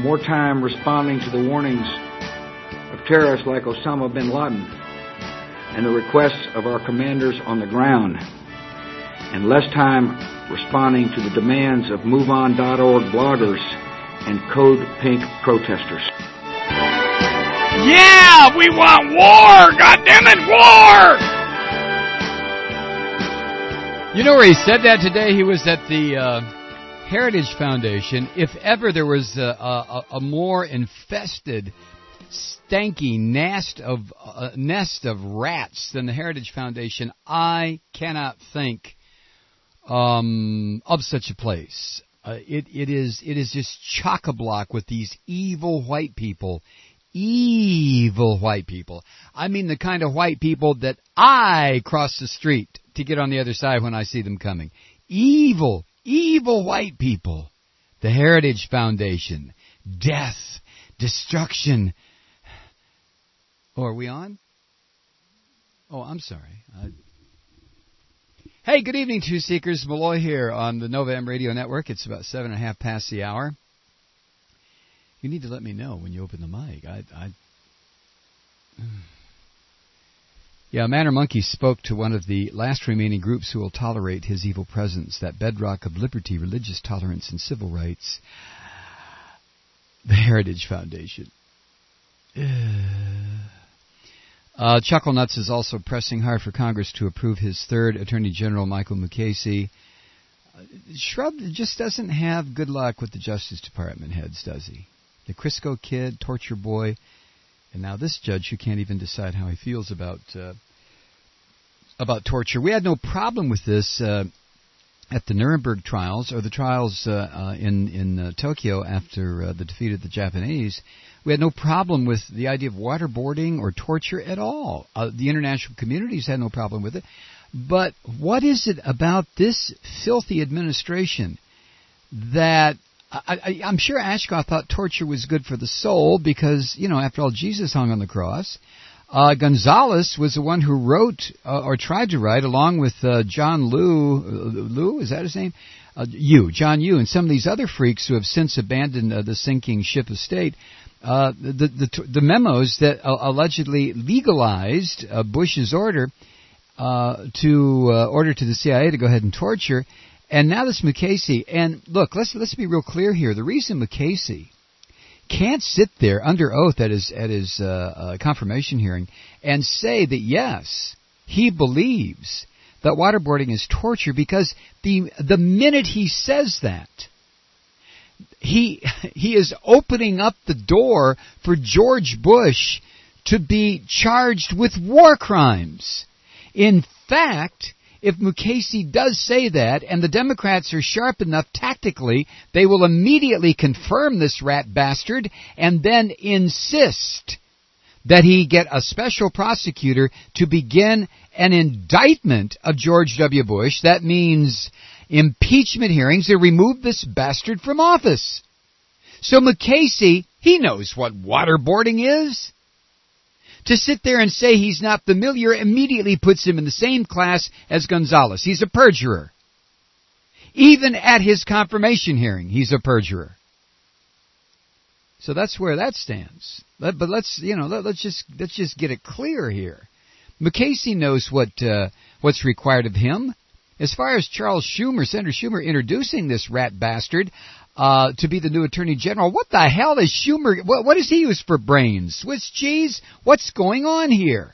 more time responding to the warnings of terrorists like Osama bin Laden and the requests of our commanders on the ground, and less time responding to the demands of MoveOn.org bloggers and Code Pink protesters. Yeah, we want war! Goddammit, war! You know where he said that today? He was at the Heritage Foundation. If ever there was a more infested, stanky nest of rats than the Heritage Foundation, I cannot think of such a place. It is just chock-a-block with these evil white people. Evil white people. I mean the kind of white people that I cross the street to get on the other side when I see them coming. Evil white people. The Heritage Foundation. Death. Destruction. Oh, are we on? Oh, I'm sorry. Hey, good evening, Truth Seekers. Malloy here on the Nova M Radio Network. It's about 7:30 past the hour. You need to let me know when you open the mic. Yeah, Man or Monkey spoke to one of the last remaining groups who will tolerate his evil presence, that bedrock of liberty, religious tolerance, and civil rights, the Heritage Foundation. Chuckle Nuts is also pressing hard for Congress to approve his third Attorney General, Michael Mukasey. Shrub just doesn't have good luck with the Justice Department heads, does he? The Crisco Kid, Torture Boy, and now this judge who can't even decide how he feels about torture. We had no problem with this at the Nuremberg trials, or the trials in Tokyo after the defeat of the Japanese. We had no problem with the idea of waterboarding or torture at all. The international communities had no problem with it. But what is it about this filthy administration that... I'm sure Ashcroft thought torture was good for the soul because, after all, Jesus hung on the cross. Gonzalez was the one who wrote, or tried to write, along with John Liu, is that his name? John Yoo, and some of these other freaks who have since abandoned the sinking ship of state, the memos that allegedly legalized Bush's order to the CIA to go ahead and torture. And now this Mukasey, and look, let's be real clear here. The reason Mukasey can't sit there under oath at his confirmation hearing and say that yes, he believes that waterboarding is torture, because the minute he says that, he is opening up the door for George Bush to be charged with war crimes. In fact, if Mukasey does say that, and the Democrats are sharp enough tactically, they will immediately confirm this rat bastard and then insist that he get a special prosecutor to begin an indictment of George W. Bush. That means impeachment hearings to remove this bastard from office. So Mukasey, he knows what waterboarding is. To sit there and say he's not familiar immediately puts him in the same class as Gonzalez. He's a perjurer. Even at his confirmation hearing, he's a perjurer. So that's where that stands. But let's just get it clear here. Mukasey knows what's required of him. As far as Senator Schumer introducing this rat bastard to be the new Attorney General, what the hell is Schumer? What does he use for brains? Swiss cheese? What's going on here?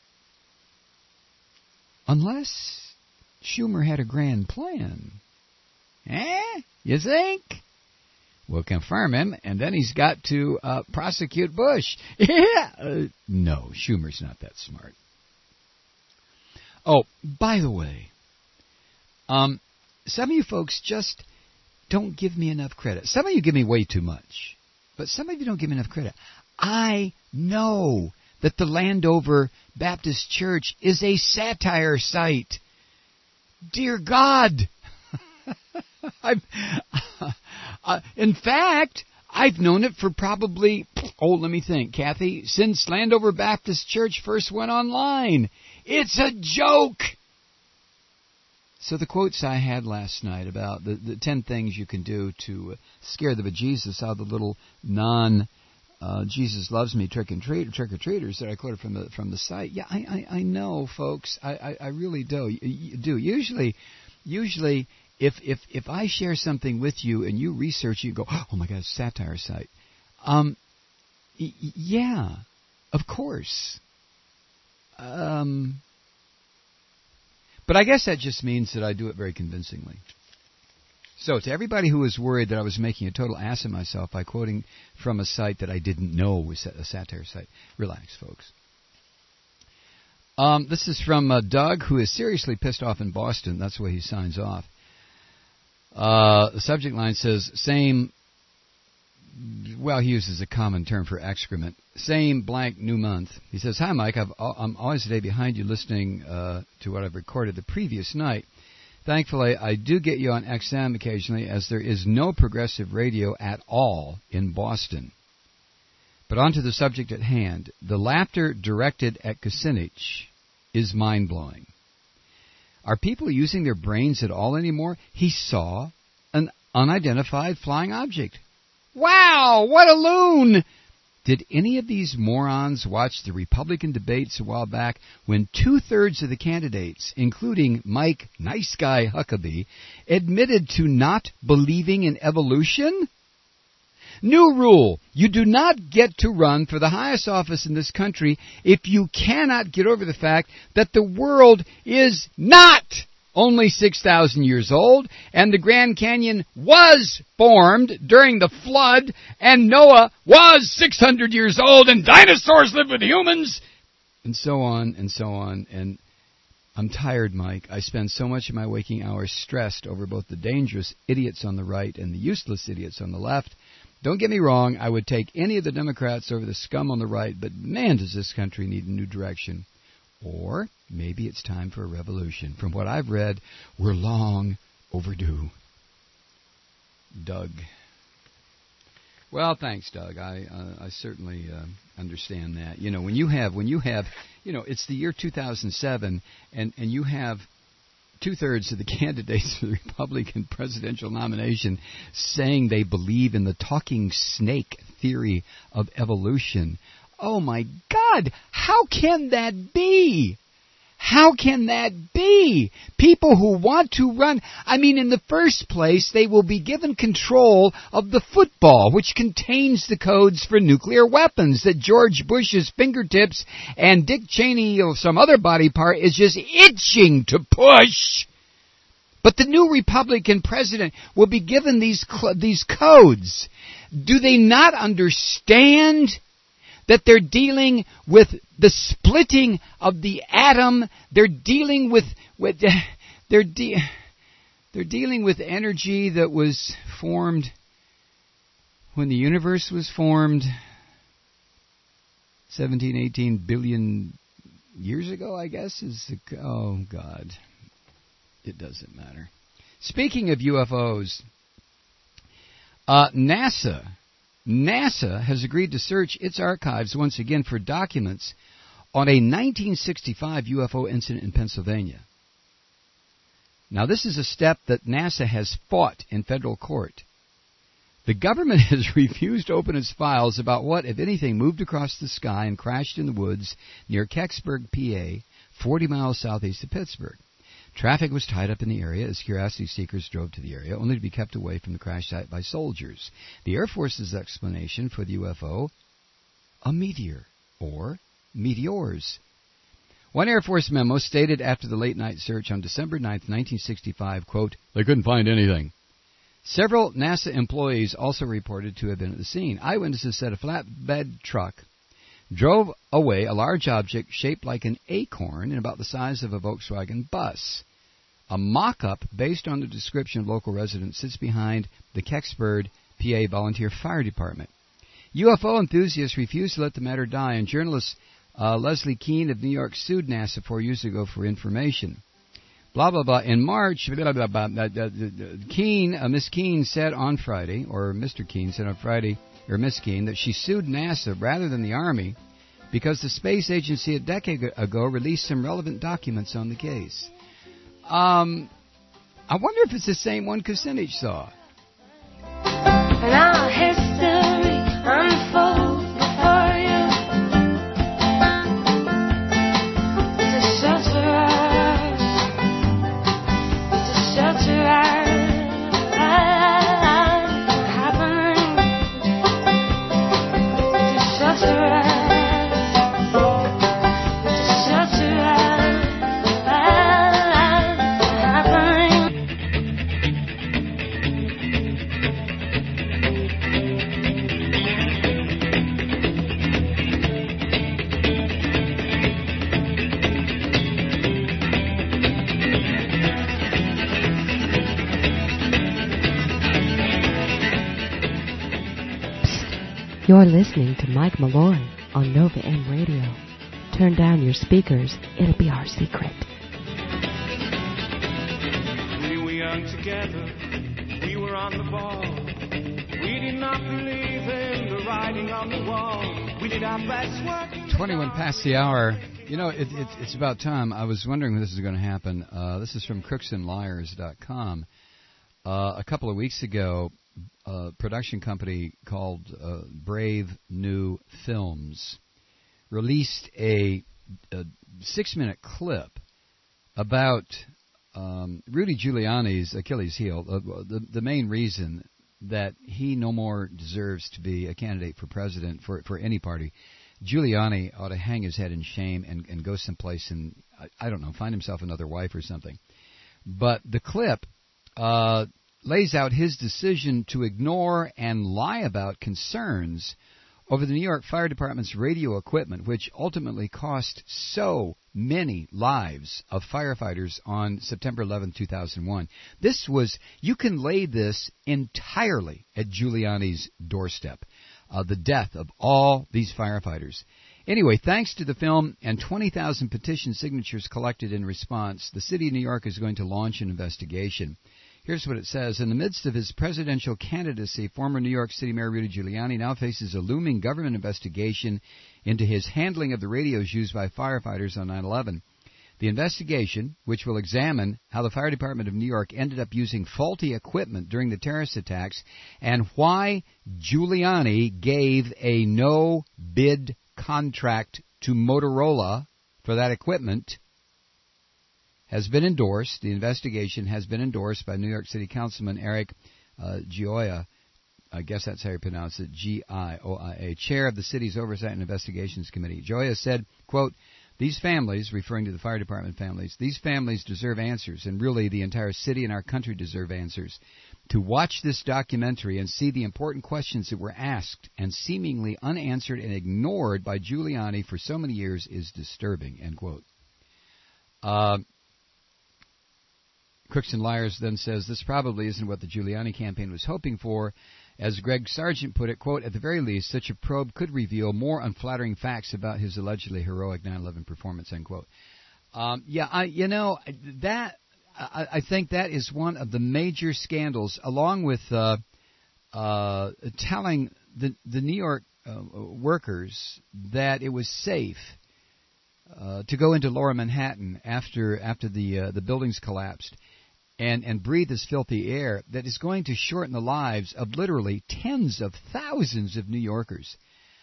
Unless Schumer had a grand plan. You think? We'll confirm him, and then he's got to prosecute Bush. No, Schumer's not that smart. Oh, by the way, some of you folks just don't give me enough credit. Some of you give me way too much, but some of you don't give me enough credit. I know that the Landover Baptist Church is a satire site. Dear God! In fact, I've known it for probably, let me think, Kathy, since Landover Baptist Church first went online. It's a joke! So the quotes I had last night about the 10 things you can do to scare the bejesus out of the little Jesus loves me trick-or-treaters that I quoted from the site. Yeah, I know, folks. I really do. Usually, if I share something with you and you research, you go, oh my God, it's a satire site. Yeah, of course. But I guess that just means that I do it very convincingly. So to everybody who was worried that I was making a total ass of myself by quoting from a site that I didn't know was a satire site, relax, folks. This is from Doug, who is seriously pissed off in Boston. That's the way he signs off. The subject line says, same, well, he uses a common term for excrement. Same blank new month. He says, hi, Mike. I'm always a day behind you listening to what I've recorded the previous night. Thankfully, I do get you on XM occasionally, as there is no progressive radio at all in Boston. But on to the subject at hand. The laughter directed at Kucinich is mind-blowing. Are people using their brains at all anymore? He saw an unidentified flying object. Wow, what a loon! Did any of these morons watch the Republican debates a while back when 2/3 of the candidates, including Mike Nice Guy Huckabee, admitted to not believing in evolution? New rule. You do not get to run for the highest office in this country if you cannot get over the fact that the world is not only 6,000 years old, and the Grand Canyon was formed during the flood, and Noah was 600 years old, and dinosaurs lived with humans, and so on, and so on. And I'm tired, Mike. I spend so much of my waking hours stressed over both the dangerous idiots on the right and the useless idiots on the left. Don't get me wrong, I would take any of the Democrats over the scum on the right, but man, does this country need a new direction. Or maybe it's time for a revolution. From what I've read, we're long overdue. Doug. Well, thanks, Doug. I certainly understand that. You know, when you have, it's the year 2007, and you have 2/3 of the candidates for the Republican presidential nomination saying they believe in the talking snake theory of evolution. Oh, my God, how can that be? How can that be? People who want to run, I mean, in the first place, they will be given control of the football, which contains the codes for nuclear weapons that George Bush's fingertips and Dick Cheney or some other body part is just itching to push. But the new Republican president will be given these codes. Do they not understand that they're dealing with the splitting of the atom? They're dealing with energy that was formed when the universe was formed 17, 18 billion years ago, I guess. Oh, God. It doesn't matter. Speaking of UFOs, NASA has agreed to search its archives once again for documents on a 1965 UFO incident in Pennsylvania. Now, this is a step that NASA has fought in federal court. The government has refused to open its files about what, if anything, moved across the sky and crashed in the woods near Kecksburg, PA, 40 miles southeast of Pittsburgh. Traffic was tied up in the area as curiosity seekers drove to the area, only to be kept away from the crash site by soldiers. The Air Force's explanation for the UFO, a meteor, or meteors. One Air Force memo stated after the late-night search on December 9th, 1965, quote, they couldn't find anything. Several NASA employees also reported to have been at the scene. Eyewitnesses said a flatbed truck drove away a large object shaped like an acorn and about the size of a Volkswagen bus. A mock-up based on the description of local residents sits behind the Kecksburg, PA Volunteer Fire Department. UFO enthusiasts refused to let the matter die, and journalist Leslie Keene of New York sued NASA 4 years ago for information. Blah, blah, blah. In March, Miss Keene said on Friday, or Mr. Keene said on Friday, or Miss Keene, that she sued NASA rather than the Army because the space agency a decade ago released some relevant documents on the case. I wonder if it's the same one Kucinich saw. And our history unfolds before you. To shelter us, happening. To shelter us, You're listening to Mike Malloy on Nova M Radio. Turn down your speakers. It'll be our secret. We were young together. We were on the ball. We did not believe in the writing on the wall. We did our best work. 21 past the hour. You know, it's about time. I was wondering when this is going to happen. This is from crooksandliars.com. A couple of weeks ago, a production company called Brave New Films released a 6-minute clip about Rudy Giuliani's Achilles heel, the main reason that he no more deserves to be a candidate for president for any party. Giuliani ought to hang his head in shame and go someplace and, I don't know, find himself another wife or something. But the clip lays out his decision to ignore and lie about concerns over the New York Fire Department's radio equipment, which ultimately cost so many lives of firefighters on September 11, 2001. You can lay this entirely at Giuliani's doorstep, the death of all these firefighters. Anyway, thanks to the film and 20,000 petition signatures collected in response, the city of New York is going to launch an investigation. Here's what it says. In the midst of his presidential candidacy, former New York City Mayor Rudy Giuliani now faces a looming government investigation into his handling of the radios used by firefighters on 9/11. The investigation, which will examine how the Fire Department of New York ended up using faulty equipment during the terrorist attacks and why Giuliani gave a no-bid contract to Motorola for that equipment, has been endorsed. The investigation has been endorsed by New York City Councilman Eric Gioia. I guess that's how you pronounce it, Gioia, chair of the city's Oversight and Investigations Committee. Gioia said, quote, "These families," referring to the fire department families, "these families deserve answers, and really the entire city and our country deserve answers. To watch this documentary and see the important questions that were asked and seemingly unanswered and ignored by Giuliani for so many years is disturbing," end quote. Crooks and Liars then says this probably isn't what the Giuliani campaign was hoping for. As Greg Sargent put it, quote, "At the very least, such a probe could reveal more unflattering facts about his allegedly heroic 9/11 performance," end quote. I think that is one of the major scandals, along with telling the New York workers that it was safe to go into Lower Manhattan after the buildings collapsed and breathe this filthy air that is going to shorten the lives of literally tens of thousands of New Yorkers.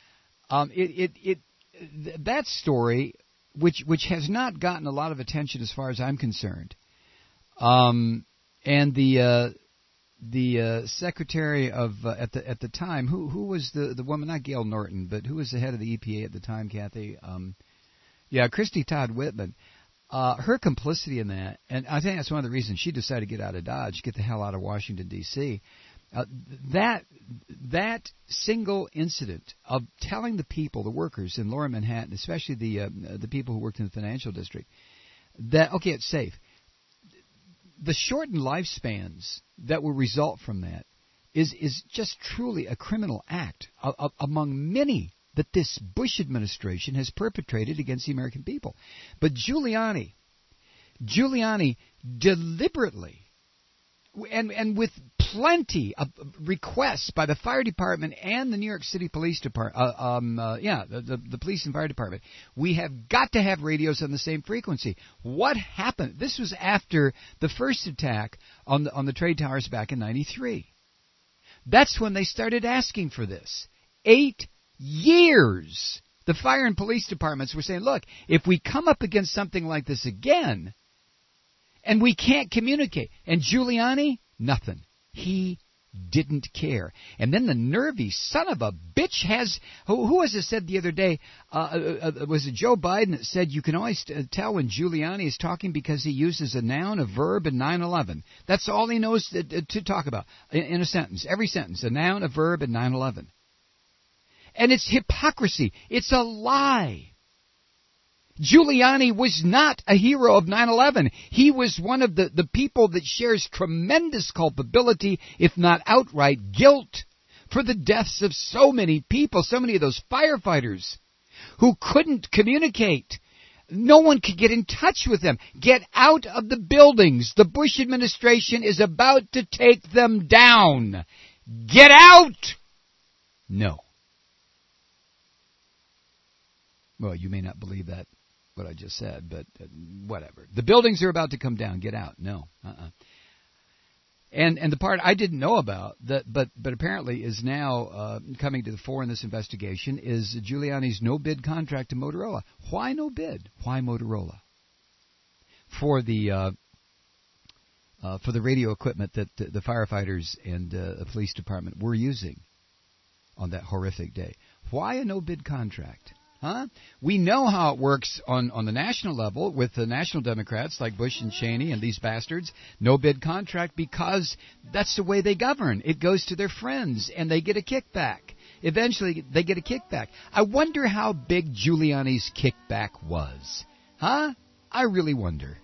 That story, which has not gotten a lot of attention as far as I'm concerned, and the secretary of at the time, who was the woman, not Gail Norton, but who was the head of the EPA at the time, Kathy? Christy Todd Whitman. Her complicity in that, and I think that's one of the reasons she decided to get out of Dodge, get the hell out of Washington, D.C., that single incident of telling the people, the workers in Lower Manhattan, especially the people who worked in the financial district, that, okay, it's safe. The shortened lifespans that will result from that is just truly a criminal act among many that this Bush administration has perpetrated against the American people. But Giuliani deliberately and with plenty of requests by the fire department and the New York City Police Department. The police and fire department. We have got to have radios on the same frequency. What happened? This was after the first attack on the trade towers back in '93. That's when they started asking for this. 8 years. The fire and police departments were saying, look, if we come up against something like this again, and we can't communicate, and Giuliani, nothing. He didn't care. And then the nervy son of a bitch has, who was it said the other day, was it Joe Biden that said you can always tell when Giuliani is talking because he uses a noun, a verb, and 9/11. That's all he knows to talk about in a sentence. Every sentence, a noun, a verb, and 9/11. And it's hypocrisy. It's a lie. Giuliani was not a hero of 9/11. He was one of the people that shares tremendous culpability, if not outright guilt, for the deaths of so many people, so many of those firefighters who couldn't communicate. No one could get in touch with them. Get out of the buildings. The Bush administration is about to take them down. Get out! No. Well, you may not believe that, what I just said, but whatever. The buildings are about to come down. Get out. No. And the part I didn't know about, that, but apparently is now coming to the fore in this investigation, is Giuliani's no-bid contract to Motorola. Why no bid? Why Motorola? For the radio equipment that the firefighters and the police department were using on that horrific day. Why a no-bid contract? Huh? We know how it works on the national level with the national Democrats like Bush and Cheney and these bastards. No bid contract because that's the way they govern. It goes to their friends and they get a kickback. Eventually they get a kickback. I wonder how big Giuliani's kickback was. Huh? I really wonder.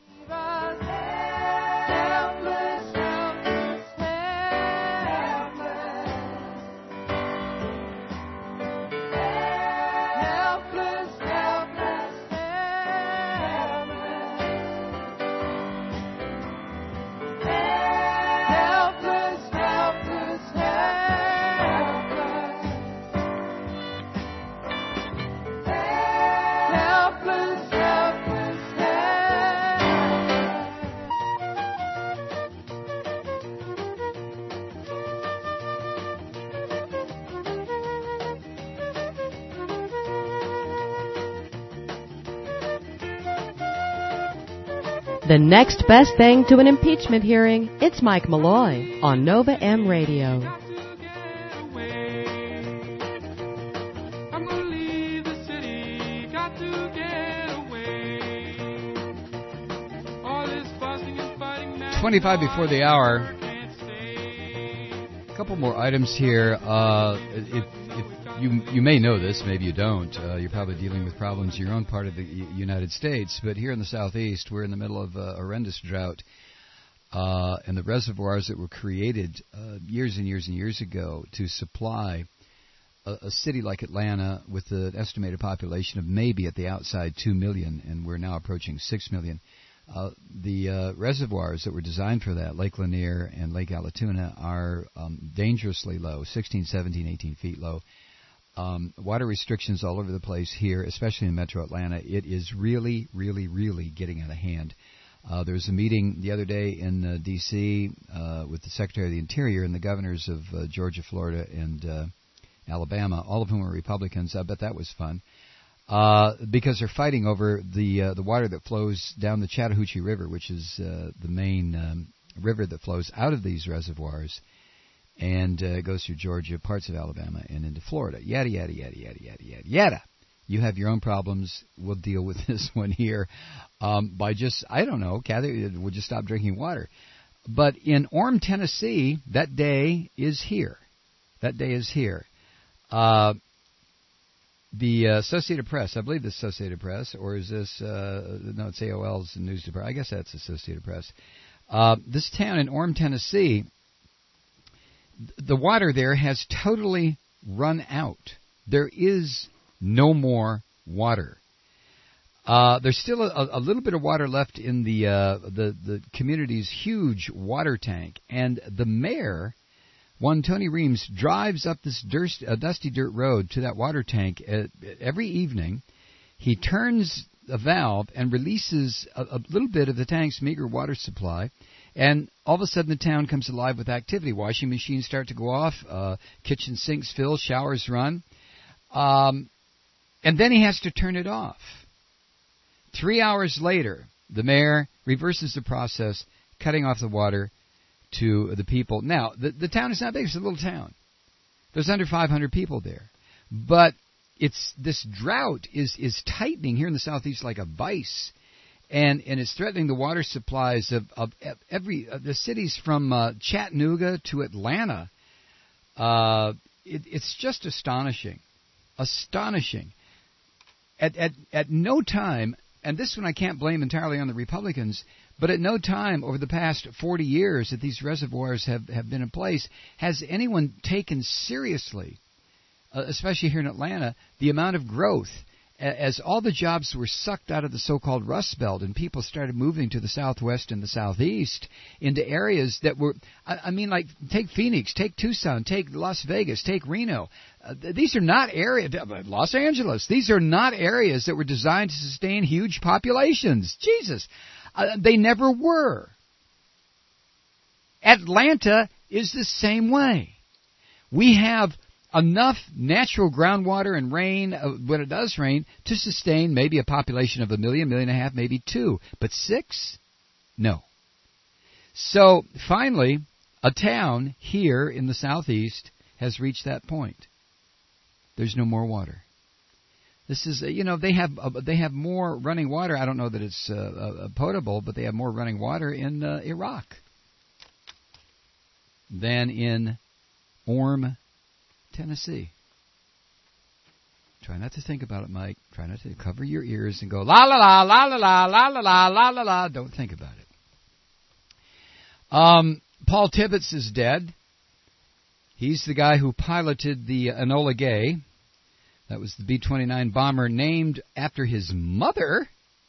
The next best thing to an impeachment hearing, it's Mike Malloy on Nova M Radio. I'm gonna leave the city, got to get away. All this fussing and fighting, 25 before the hour. A couple more items here. If you may know this, maybe you don't. You're probably dealing with problems in your own part of the United States. But here in the Southeast, we're in the middle of a horrendous drought. And the reservoirs that were created years and years and years ago to supply a city like Atlanta with an estimated population of maybe at the outside 2 million, and we're now approaching 6 million. The reservoirs that were designed for that, Lake Lanier and Lake Allatoona, are dangerously low, 16, 17, 18 feet low. Water restrictions all over the place here, especially in Metro Atlanta. It is really, really, really getting out of hand. There was a meeting the other day in D.C. With the Secretary of the Interior and the governors of Georgia, Florida, and Alabama, all of whom are Republicans. I bet that was fun. Because they're fighting over the water that flows down the Chattahoochee River, which is the main river that flows out of these reservoirs and goes through Georgia, parts of Alabama, and into Florida. Yada, yada, yada, yada, yada, yada, yada. You have your own problems. We'll deal with this one here by just, I don't know, Kathy, we'll just stop drinking water. But in Orem, Tennessee, that day is here. That day is here. The Associated Press, I believe the Associated Press, or is this, no, it's AOL's news department. I guess that's Associated Press. This town in Orem, Tennessee, the water there has totally run out. There is no more water. There's still a little bit of water left in the community's huge water tank, and the mayor, one Tony Reams, drives up this dusty dirt road to that water tank every evening. He turns a valve and releases a little bit of the tank's meager water supply, and all of a sudden the town comes alive with activity. Washing machines start to go off, kitchen sinks fill, showers run, and then he has to turn it off. 3 hours later, the mayor reverses the process, cutting off the water to the people. Now, the town is not big. It's a little town. There's under 500 people there. But this drought is tightening here in the southeast like a vice, and it's threatening the water supplies of the cities from Chattanooga to Atlanta. It's just astonishing. Astonishing. At no time, and this one I can't blame entirely on the Republicans, but at no time over the past 40 years that these reservoirs have been in place has anyone taken seriously, especially here in Atlanta, the amount of growth. As all the jobs were sucked out of the so-called Rust Belt and people started moving to the southwest and the southeast into areas that were, like take Phoenix, take Tucson, take Las Vegas, take Reno. These are not areas, Los Angeles, these are not areas that were designed to sustain huge populations. Jesus, they never were. Atlanta is the same way. We have enough natural groundwater and rain, when it does rain, to sustain maybe a population of 1 million, 1.5 million, maybe 2. But 6? No. So, finally, a town here in the southeast has reached that point. There's no more water. This is, they have more running water. I don't know that it's potable, but they have more running water in Iraq than in Orme, Tennessee. Try not to think about it, Mike. Try not to cover your ears and go la la la la la la la la la la la la. Don't think about it. Paul Tibbets is dead. He's the guy who piloted the Enola Gay. That was the B-29 bomber named after his mother.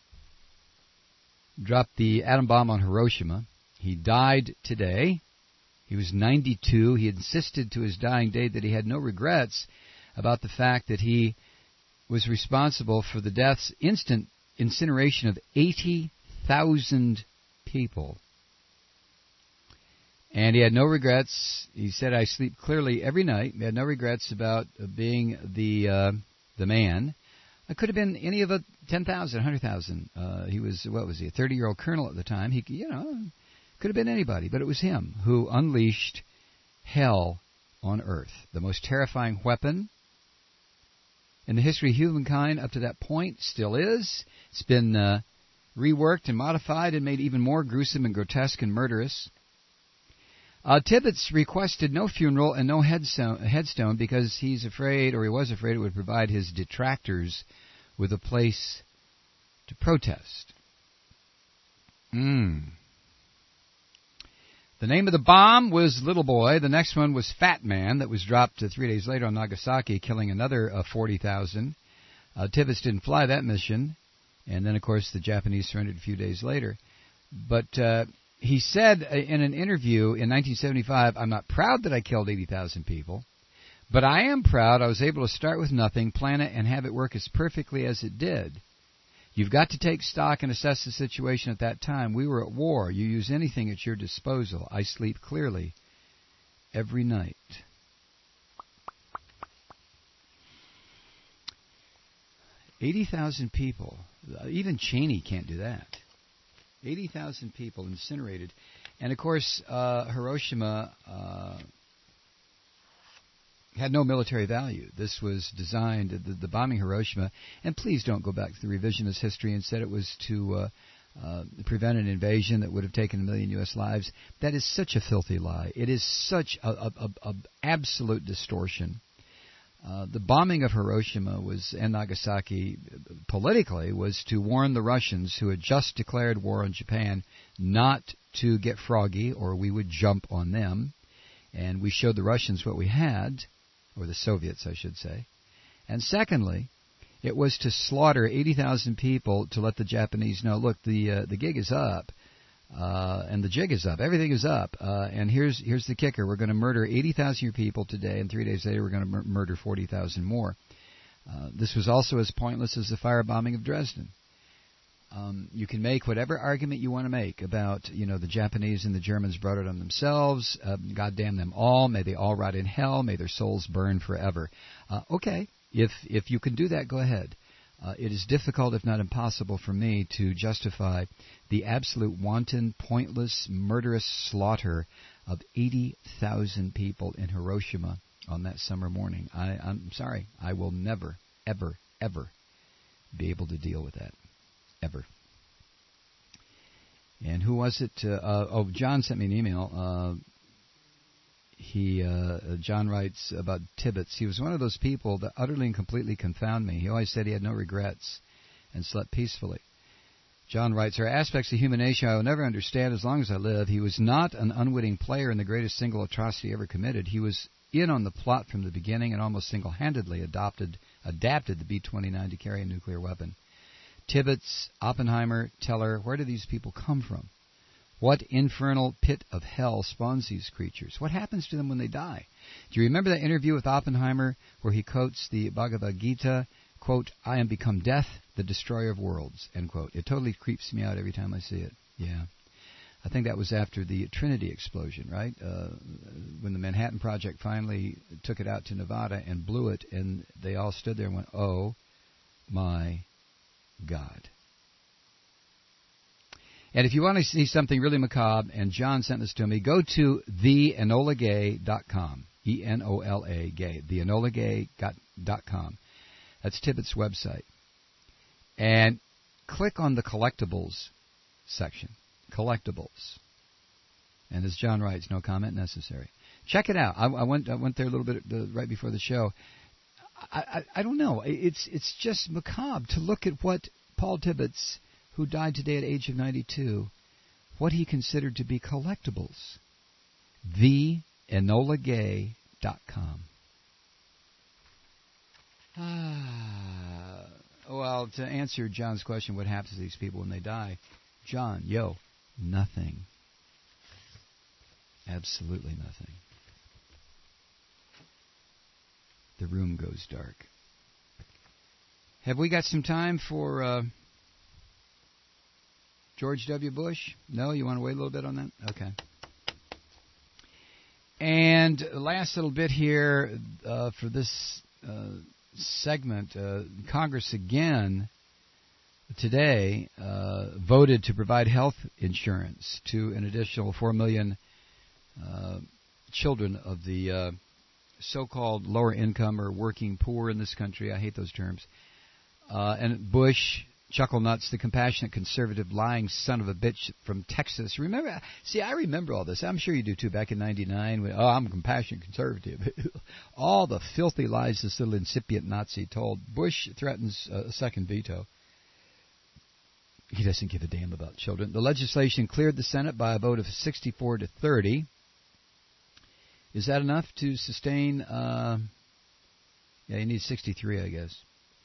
Dropped the atom bomb on Hiroshima. He died today. He was 92. He insisted to his dying day that he had no regrets about the fact that he was responsible for the death's instant incineration of 80,000 people. And he had no regrets. He said, I sleep clearly every night. He had no regrets about being the man. It could have been any of 10,000, 100,000. He was, a 30-year-old colonel at the time. He, could have been anybody, but it was him who unleashed hell on earth. The most terrifying weapon in the history of humankind up to that point still is. It's been reworked and modified and made even more gruesome and grotesque and murderous. Tibbets requested no funeral and no headstone because he's afraid, or he was afraid, it would provide his detractors with a place to protest. The name of the bomb was Little Boy. The next one was Fat Man, that was dropped 3 days later on Nagasaki, killing another 40,000. Tibbets didn't fly that mission. And then, of course, the Japanese surrendered a few days later. But he said in an interview in 1975, I'm not proud that I killed 80,000 people, but I am proud I was able to start with nothing, plan it, and have it work as perfectly as it did. You've got to take stock and assess the situation at that time. We were at war. You use anything at your disposal. I sleep clearly every night. $80,000 people. Even Cheney can't do that. 80,000 people incinerated. And, of course, Hiroshima had no military value. This was designed, the bombing Hiroshima, and please don't go back to the revisionist history and said it was to prevent an invasion that would have taken 1 million U.S. lives. That is such a filthy lie. It is such a absolute distortion. The bombing of Hiroshima and Nagasaki politically was to warn the Russians, who had just declared war on Japan, not to get froggy or we would jump on them. And we showed the Russians what we had, or the Soviets, I should say. And secondly, It was to slaughter 80,000 people to let the Japanese know, look, the gig is up, and the jig is up. Everything is up, and here's the kicker. We're going to murder 80,000 of your people today, and 3 days later we're going to murder 40,000 more. This was also as pointless as the firebombing of Dresden. You can make whatever argument you want to make about, the Japanese and the Germans brought it on themselves. God damn them all. May they all rot in hell. May their souls burn forever. Okay, if you can do that, go ahead. It is difficult, if not impossible, for me to justify the absolute wanton, pointless, murderous slaughter of 80,000 people in Hiroshima on that summer morning. I'm sorry. I will never, ever, ever be able to deal with that. Ever. And who was it? John sent me an email. John writes about Tibbets. He was one of those people that utterly and completely confound me. He always said he had no regrets and slept peacefully. John writes, there are aspects of human nature I will never understand as long as I live. He was not an unwitting player in the greatest single atrocity ever committed. He was in on the plot from the beginning and almost single-handedly adapted the B-29 to carry a nuclear weapon. Tibbets, Oppenheimer, Teller, where do these people come from? What infernal pit of hell spawns these creatures? What happens to them when they die? Do you remember that interview with Oppenheimer where he quotes the Bhagavad Gita, quote, I am become death, the destroyer of worlds, end quote. It totally creeps me out every time I see it. Yeah. I think that was after the Trinity explosion, right? When the Manhattan Project finally took it out to Nevada and blew it, and they all stood there and went, oh my God. And if you want to see something really macabre, and John sent this to me, go to theEnolagay.com. E-N-O-L-A, gay. TheEnolagay.com. That's Tibbet's website. And click on the collectibles section. Collectibles. And as John writes, no comment necessary. Check it out. I went there a little bit right before the show. I don't know. It's just macabre to look at what Paul Tibbets, who died today at the age of 92, what he considered to be collectibles. TheEnolagay.com. Well, to answer John's question, what happens to these people when they die? John, nothing. Absolutely nothing. The room goes dark. Have we got some time for George W. Bush? No? You want to wait a little bit on that? Okay. And last little bit here for this segment. Congress again today voted to provide health insurance to an additional 4 million children of the so-called lower income or working poor in this country. I hate those terms. And Bush, chuckle nuts, the compassionate conservative lying son of a bitch from Texas. Remember? See, I remember all this. I'm sure you do too. Back in '99, when I'm a compassionate conservative. All the filthy lies this little incipient Nazi told. Bush threatens a second veto. He doesn't give a damn about children. The legislation cleared the Senate by a vote of 64 to 30. Is that enough to sustain? Yeah, you need 63, I guess.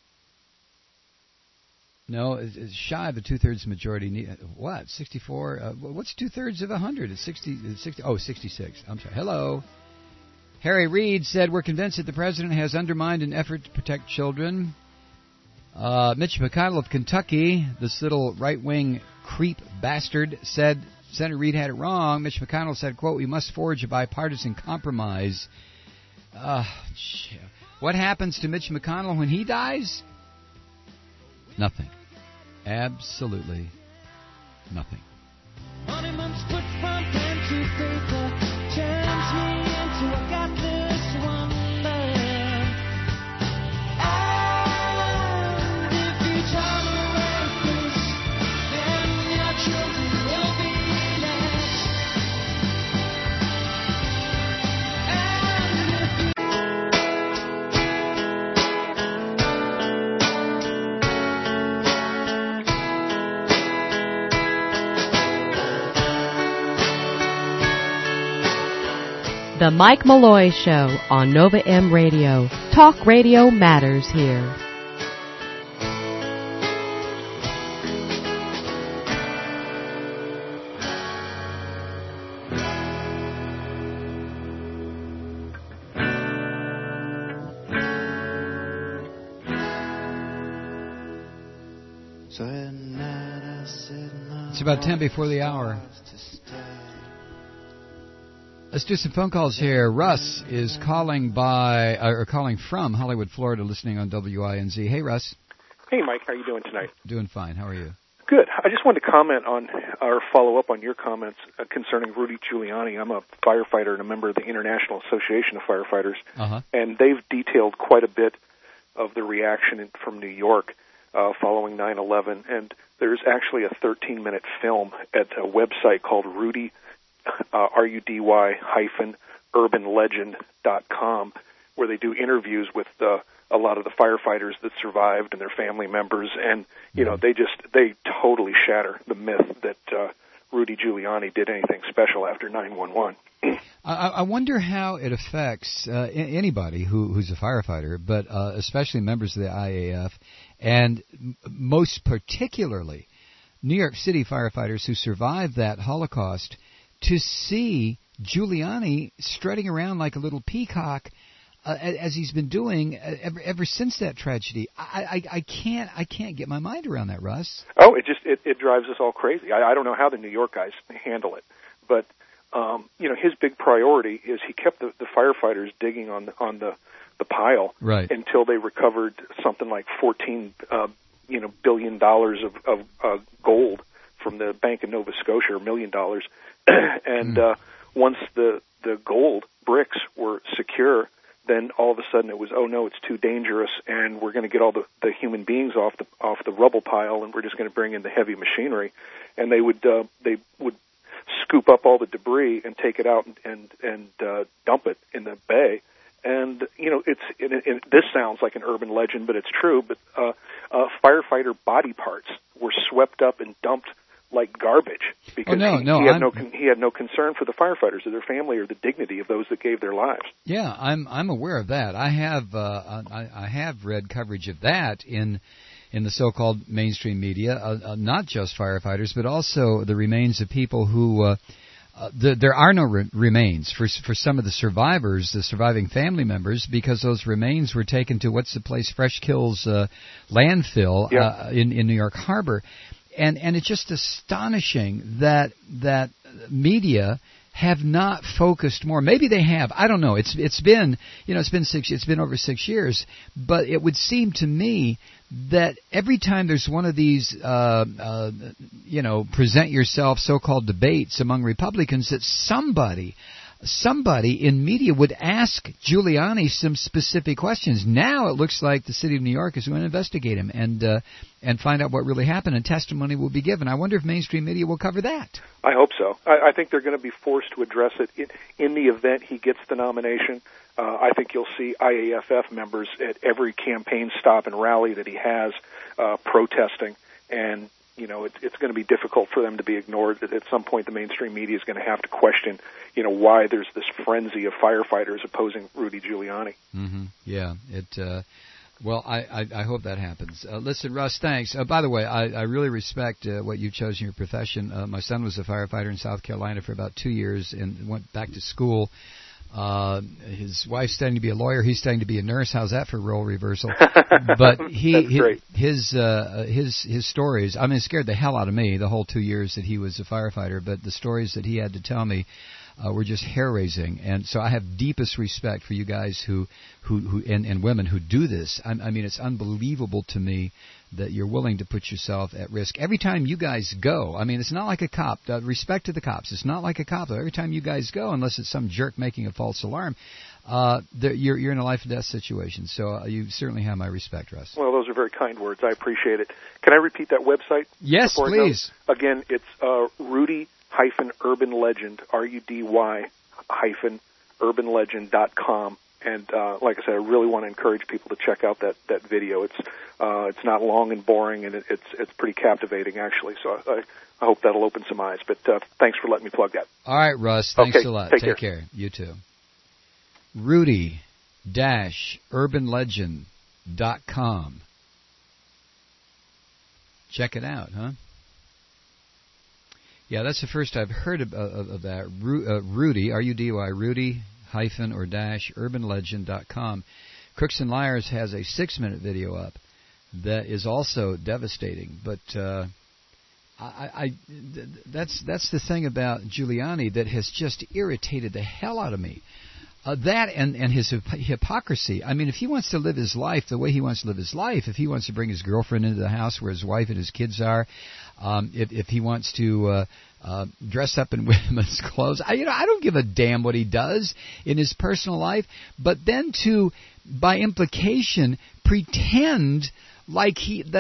No, it's shy of a two-thirds majority. What? 64? What's two-thirds of 100? It's 60. 66. I'm sorry. Hello. Harry Reid said, we're convinced that the president has undermined an effort to protect children. Mitch McConnell of Kentucky, this little right-wing creep bastard, said Senator Reid had it wrong. Mitch McConnell said, quote, we must forge a bipartisan compromise. What happens to Mitch McConnell when he dies? Nothing. Absolutely nothing. Monuments put from pen to paper, turns me into a godless wonder. And if you tolerate this, then your children will be next. And if you The Mike Malloy Show on Nova M Radio. Talk radio matters here. It's about 10 before the hour. Let's do some phone calls here. Russ is calling from Hollywood, Florida, listening on WINZ. Hey, Russ. Hey, Mike. How are you doing tonight? Doing fine. How are you? Good. I just wanted to comment on, or follow up on your comments concerning Rudy Giuliani. I'm a firefighter and a member of the International Association of Firefighters, and they've detailed quite a bit of the reaction from New York following 9/11. And there's actually a 13-minute film at a website called Rudy, RUDY-urbanlegend.com, where they do interviews with a lot of the firefighters that survived and their family members, and they totally shatter the myth that Rudy Giuliani did anything special after 9/11. I wonder how it affects anybody who's a firefighter, but especially members of the IAF, and most particularly New York City firefighters who survived that Holocaust, to see Giuliani strutting around like a little peacock as he's been doing ever since that tragedy. I can't get my mind around that, Russ. Oh, it drives us all crazy. I don't know how the New York guys handle it, but his big priority is he kept the firefighters digging on the pile until they recovered something like $14 billion of gold from the Bank of Nova Scotia, or $1 million, and once the gold bricks were secure, then all of a sudden it was, oh no, it's too dangerous, and we're going to get all the human beings off the rubble pile, and we're just going to bring in the heavy machinery, and they would scoop up all the debris and take it out and dump it in the bay. And this sounds like an urban legend, but it's true. But firefighter body parts were swept up and dumped like garbage because he had no concern for the firefighters or their family or the dignity of those that gave their lives. Yeah, I'm aware of that. I have read coverage of that in the so-called mainstream media, not just firefighters, but also the remains of people who there are no remains for some of the survivors, the surviving family members, because those remains were taken to what's the place, Fresh Kills landfill in New York Harbor. And it's just astonishing that media have not focused more. Maybe they have. I don't know. It's been over 6 years. But it would seem to me that every time there's one of these present yourself so-called debates among Republicans, that somebody in media would ask Giuliani some specific questions. Now it looks like the city of New York is going to investigate him and find out what really happened, and testimony will be given. I wonder if mainstream media will cover that. I hope so. I think they're going to be forced to address it in the event he gets the nomination. I think you'll see IAFF members at every campaign stop and rally that he has protesting, and it's going to be difficult for them to be ignored. At some point, the mainstream media is going to have to question, why there's this frenzy of firefighters opposing Rudy Giuliani. Mm-hmm. Yeah. Well, I hope that happens. Listen, Russ, thanks. By the way, I really respect what you've chosen your profession. My son was a firefighter in South Carolina for about 2 years and went back to school. His wife's studying to be a lawyer. He's studying to be a nurse. How's that for role reversal? But his stories, I mean, it scared the hell out of me the whole 2 years that he was a firefighter. But the stories that he had to tell me were just hair-raising. And so I have deepest respect for you guys who and women who do this. I mean, it's unbelievable to me that you're willing to put yourself at risk. Every time you guys go, I mean, it's not like a cop. Respect to the cops. It's not like a cop. Every time you guys go, unless it's some jerk making a false alarm, you're in a life-or-death situation. So you certainly have my respect, Russ. Well, those are very kind words. I appreciate it. Can I repeat that website? Yes, please. Again, it's Rudy-Urban-Legend, RUDY-Urban-Legend.com. And like I said, I really want to encourage people to check out that video. It's not long and boring, and it's pretty captivating, actually. So I hope that'll open some eyes. But thanks for letting me plug that. All right, Russ. Thanks a lot. Take care. You too. Rudy-Urbanlegend.com. Check it out, huh? Yeah, that's the first I've heard of that. Rudy, R-U-D-Y, Rudy-urbanlegend.com. Crooks and Liars has a 6-minute video up. that is also devastating. But that's the thing about Giuliani that has just irritated the hell out of me. That and his hypocrisy. I mean, if he wants to live his life the way he wants to live his life, if he wants to bring his girlfriend into the house where his wife and his kids are, if he wants to dress up in women's clothes, I don't give a damn what he does in his personal life. But then to, by implication, pretend like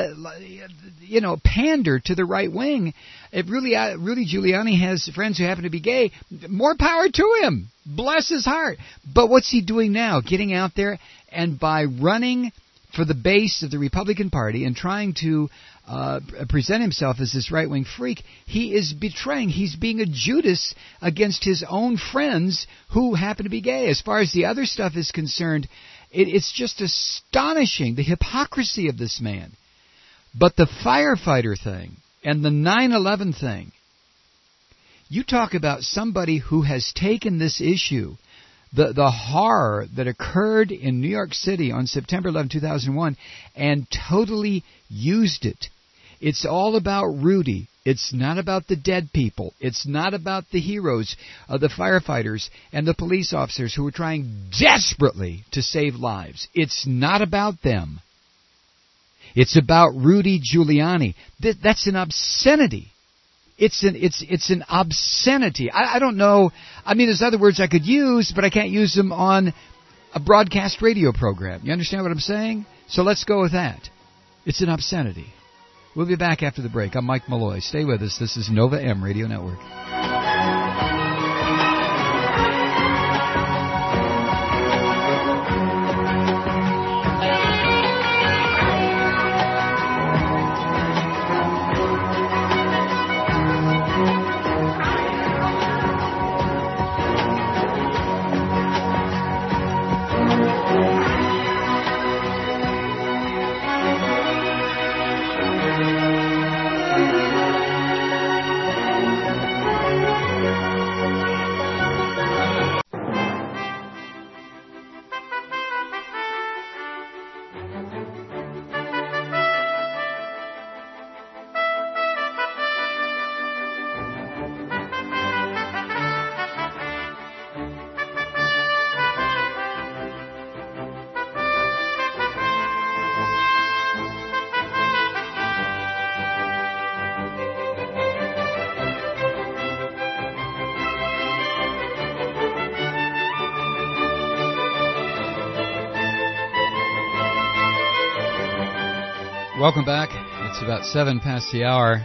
pander to the right wing. If Rudy Giuliani has friends who happen to be gay, more power to him. Bless his heart. But what's he doing now? Getting out there and by running for the base of the Republican Party and trying to present himself as this right-wing freak, he is betraying. He's being a Judas against his own friends who happen to be gay. As far as the other stuff is concerned, it's just astonishing, the hypocrisy of this man. But the firefighter thing and the 9/11 thing, you talk about somebody who has taken this issue, the horror that occurred in New York City on September 11, 2001, and totally used it. It's all about Rudy. It's not about the dead people. It's not about the heroes, the firefighters and the police officers who were trying desperately to save lives. It's not about them. It's about Rudy Giuliani. That's an obscenity. It's an obscenity. I don't know. I mean, there's other words I could use, but I can't use them on a broadcast radio program. You understand what I'm saying? So let's go with that. It's an obscenity. We'll be back after the break. I'm Mike Malloy. Stay with us. This is Nova M Radio Network. Welcome back. It's about 7 past the hour.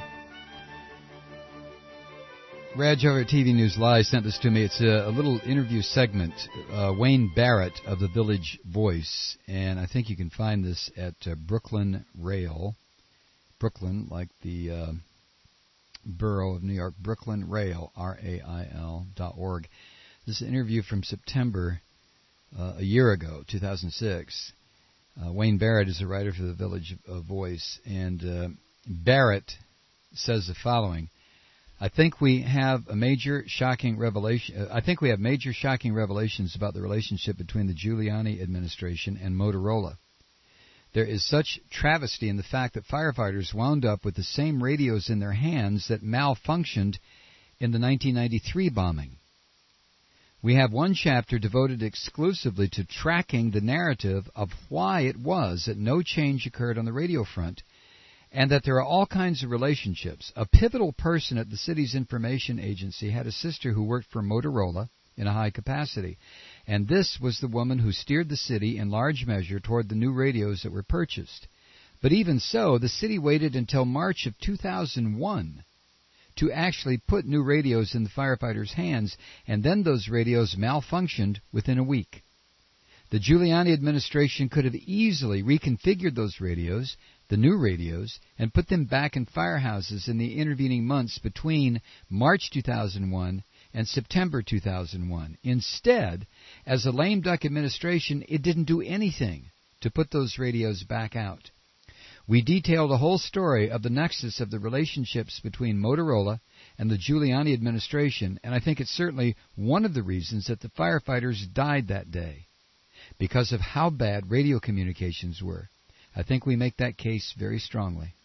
Raj over at TV News Live sent this to me. It's a little interview segment. Wayne Barrett of the Village Voice. And I think you can find this at Brooklyn Rail. Brooklyn, like the borough of New York. Brooklyn Rail, RAIL.org. This is an interview from September a year ago, 2006. Wayne Barrett is a writer for the Village Voice, and Barrett says the following: I think we have major shocking revelations about the relationship between the Giuliani administration and Motorola. There is such travesty in the fact that firefighters wound up with the same radios in their hands that malfunctioned in the 1993 bombing. We have one chapter devoted exclusively to tracking the narrative of why it was that no change occurred on the radio front, and that there are all kinds of relationships. A pivotal person at the city's information agency had a sister who worked for Motorola in a high capacity, and this was the woman who steered the city in large measure toward the new radios that were purchased. But even so, the city waited until March of 2001 to actually put new radios in the firefighters' hands, and then those radios malfunctioned within a week. The Giuliani administration could have easily reconfigured those radios, the new radios, and put them back in firehouses in the intervening months between March 2001 and September 2001. Instead, as a lame duck administration, it didn't do anything to put those radios back out. We detailed a whole story of the nexus of the relationships between Motorola and the Giuliani administration, and I think it's certainly one of the reasons that the firefighters died that day, because of how bad radio communications were. I think we make that case very strongly.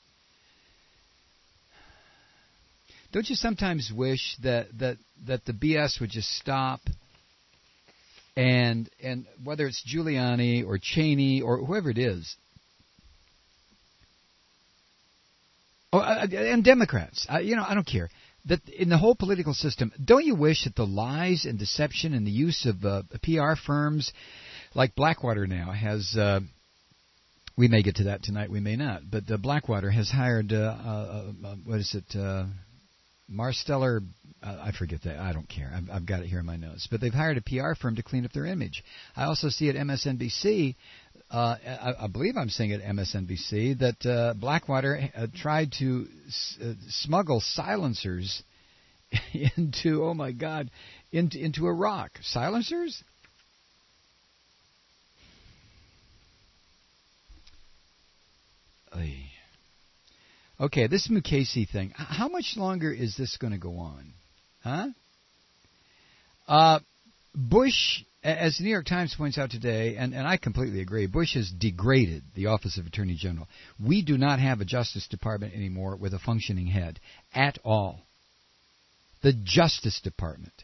Don't you sometimes wish that the BS would just stop, and whether it's Giuliani or Cheney or whoever it is, and Democrats, I don't care, that in the whole political system, don't you wish that the lies and deception and the use of PR firms like Blackwater now has, we may get to that tonight, we may not, but Blackwater has hired, Marsteller, I forget that. I don't care. I've got it here in my notes. But they've hired a PR firm to clean up their image. I also see at MSNBC, I believe I'm seeing at MSNBC, that Blackwater tried to smuggle silencers into, oh my God, into Iraq. Silencers? Okay, this Mukasey thing, how much longer is this going to go on? Huh? Bush, as the New York Times points out today, and I completely agree, Bush has degraded the Office of Attorney General. We do not have a Justice Department anymore with a functioning head at all. The Justice Department.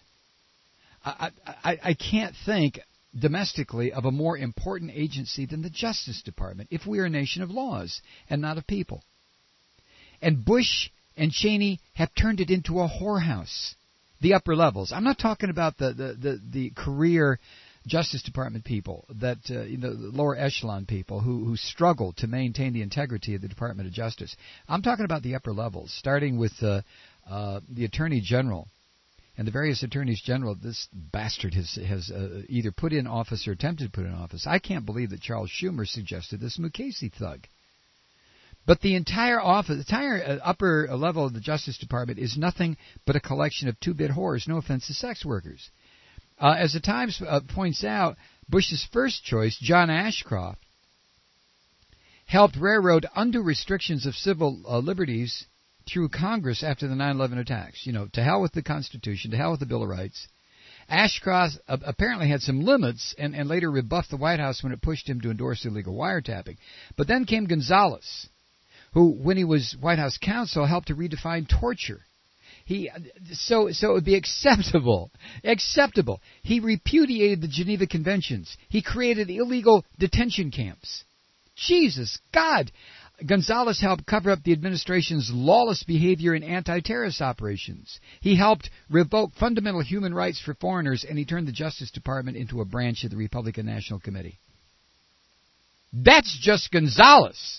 I can't think domestically of a more important agency than the Justice Department if we are a nation of laws and not of people. And Bush and Cheney have turned it into a whorehouse. The upper levels. I'm not talking about the career Justice Department people, that the lower echelon people who struggle to maintain the integrity of the Department of Justice. I'm talking about the upper levels, starting with the Attorney General and the various attorneys general. This bastard has either put in office or attempted to put in office. I can't believe that Charles Schumer suggested this Mukasey thug. But the entire office, the entire upper level of the Justice Department is nothing but a collection of two-bit whores, no offense to sex workers. As the Times points out, Bush's first choice, John Ashcroft, helped railroad undue restrictions of civil liberties through Congress after the 9/11 attacks. To hell with the Constitution, to hell with the Bill of Rights. Ashcroft apparently had some limits and later rebuffed the White House when it pushed him to endorse illegal wiretapping. But then came Gonzales, who, when he was White House counsel, helped to redefine torture. So it would be acceptable. He repudiated the Geneva Conventions. He created illegal detention camps. Jesus God! Gonzales helped cover up the administration's lawless behavior in anti-terrorist operations. He helped revoke fundamental human rights for foreigners, and he turned the Justice Department into a branch of the Republican National Committee. That's just Gonzales.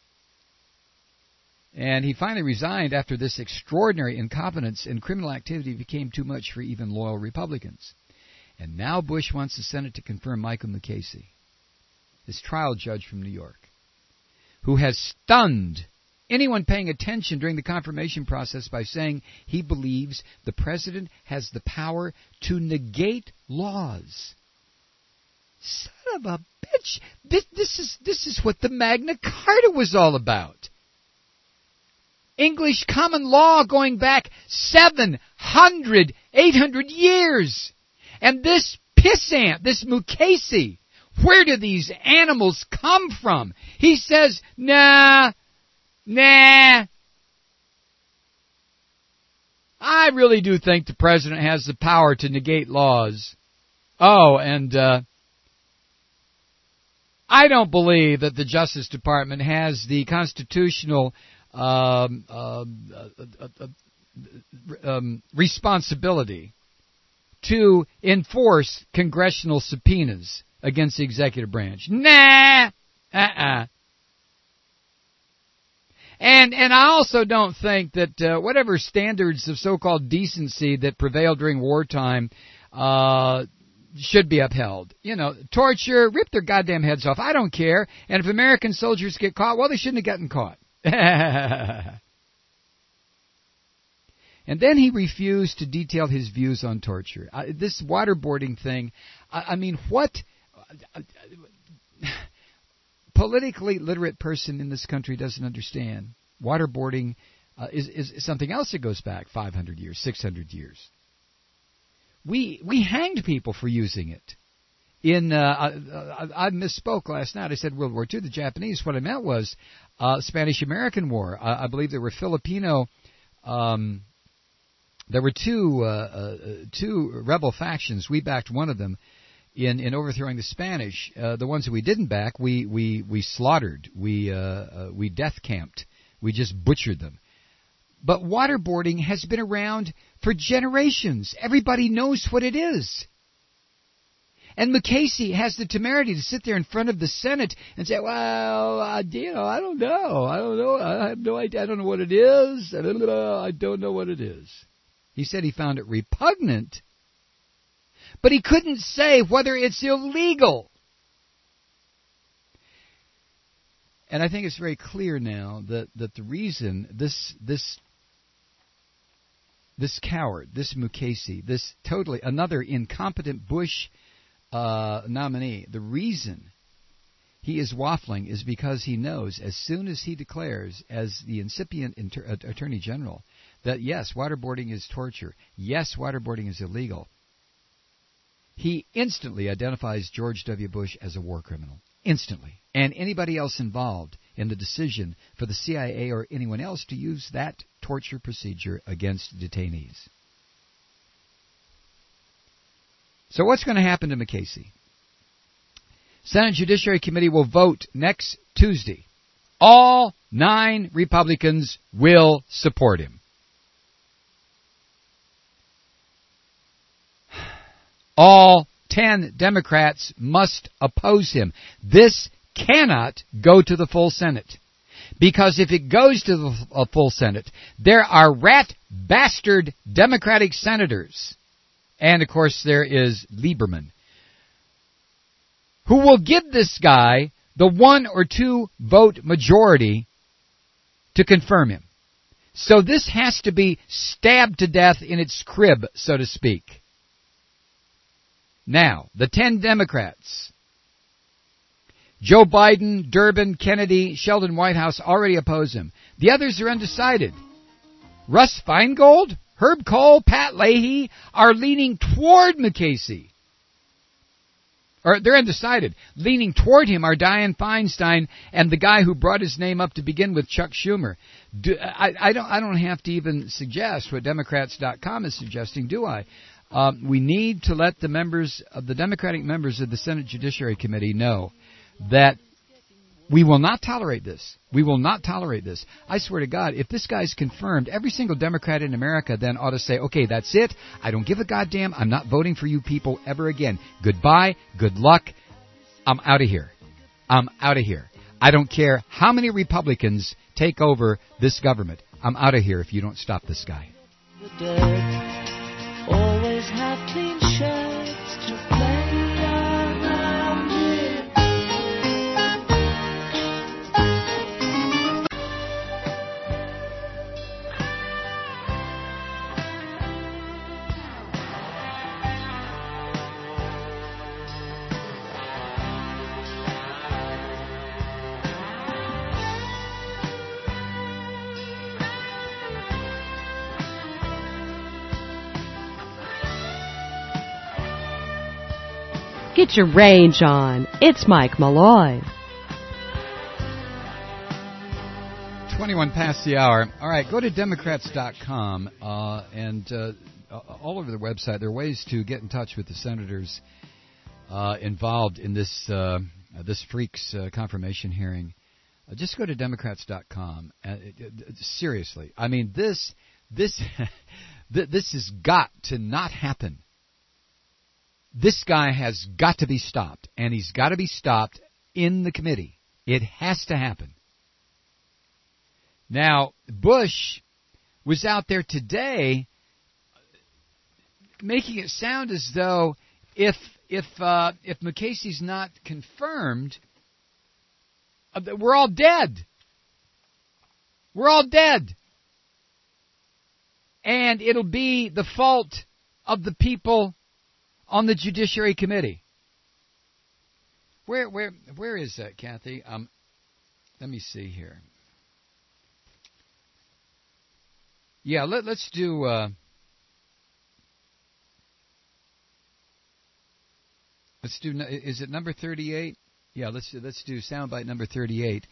And he finally resigned after this extraordinary incompetence and criminal activity became too much for even loyal Republicans. And now Bush wants the Senate to confirm Michael Mukasey, this trial judge from New York, who has stunned anyone paying attention during the confirmation process by saying he believes the president has the power to negate laws. Son of a bitch! This is what the Magna Carta was all about. English common law going back 700, 800 years. And this pissant, this Mukasey, where do these animals come from? He says, nah. I really do think the president has the power to negate laws. Oh, and I don't believe that the Justice Department has the constitutional responsibility to enforce congressional subpoenas against the executive branch. Nah. And I also don't think that whatever standards of so-called decency that prevailed during wartime should be upheld. Torture, rip their goddamn heads off. I don't care. And if American soldiers get caught, well, they shouldn't have gotten caught. And then he refused to detail his views on torture. This waterboarding thing, I mean, what politically literate person in this country doesn't understand? Waterboarding is something else that goes back 500 years, 600 years. We hanged people for using it. I misspoke last night. I said World War II, the Japanese. What I meant was Spanish-American War. I believe there were Filipino. There were two rebel factions. We backed one of them in overthrowing the Spanish. The ones that we didn't back, we slaughtered. We death camped. We just butchered them. But waterboarding has been around for generations. Everybody knows what it is. And Mukasey has the temerity to sit there in front of the Senate and say, well, I don't know. I have no idea. I don't know what it is. I don't know what it is. He said he found it repugnant, but he couldn't say whether it's illegal. And I think it's very clear now that the reason this coward, this Mukasey, this totally another incompetent Bush nominee, the reason he is waffling is because he knows as soon as he declares as the incipient Attorney General that yes, waterboarding is torture, yes, waterboarding is illegal, he instantly identifies George W. Bush as a war criminal. Instantly. And anybody else involved in the decision for the CIA or anyone else to use that torture procedure against detainees. So what's going to happen to Mukasey? Senate Judiciary Committee will vote next Tuesday. All 9 Republicans will support him. All 10 Democrats must oppose him. This cannot go to the full Senate. Because if it goes to the full Senate, there are rat bastard Democratic senators. And, of course, there is Lieberman, who will give this guy the 1 or 2 vote majority to confirm him. So this has to be stabbed to death in its crib, so to speak. Now, the 10 Democrats, Joe Biden, Durbin, Kennedy, Sheldon Whitehouse already oppose him. The others are undecided. Russ Feingold, Herb Kohl, Pat Leahy are leaning toward Mukasey. Or they're undecided. Leaning toward him are Dianne Feinstein and the guy who brought his name up to begin with, Chuck Schumer. I don't have to even suggest what Democrats.com is suggesting, do I? We need to let the members of the Democratic members of the Senate Judiciary Committee know that we will not tolerate this. We will not tolerate this. I swear to God, if this guy's confirmed, every single Democrat in America then ought to say, okay, that's it. I don't give a goddamn. I'm not voting for you people ever again. Goodbye. Good luck. I'm out of here. I'm out of here. I don't care how many Republicans take over this government. I'm out of here if you don't stop this guy. Always have clean shirts to play around with. Get your range on. It's Mike Malloy. 21 past the hour. All right, go to Democrats.com and all over the website there are ways to get in touch with the senators involved in this freak's confirmation hearing. Just go to Democrats.com. Seriously, I mean this has got to not happen. This guy has got to be stopped, and he's got to be stopped in the committee. It has to happen. Now, Bush was out there today making it sound as though if Mukasey's not confirmed, we're all dead. We're all dead. And it'll be the fault of the people on the Judiciary Committee. Where is that, Kathy? Let me see here. Yeah, let's do. Let's do. Is it number 38? Yeah, let's do soundbite number 38.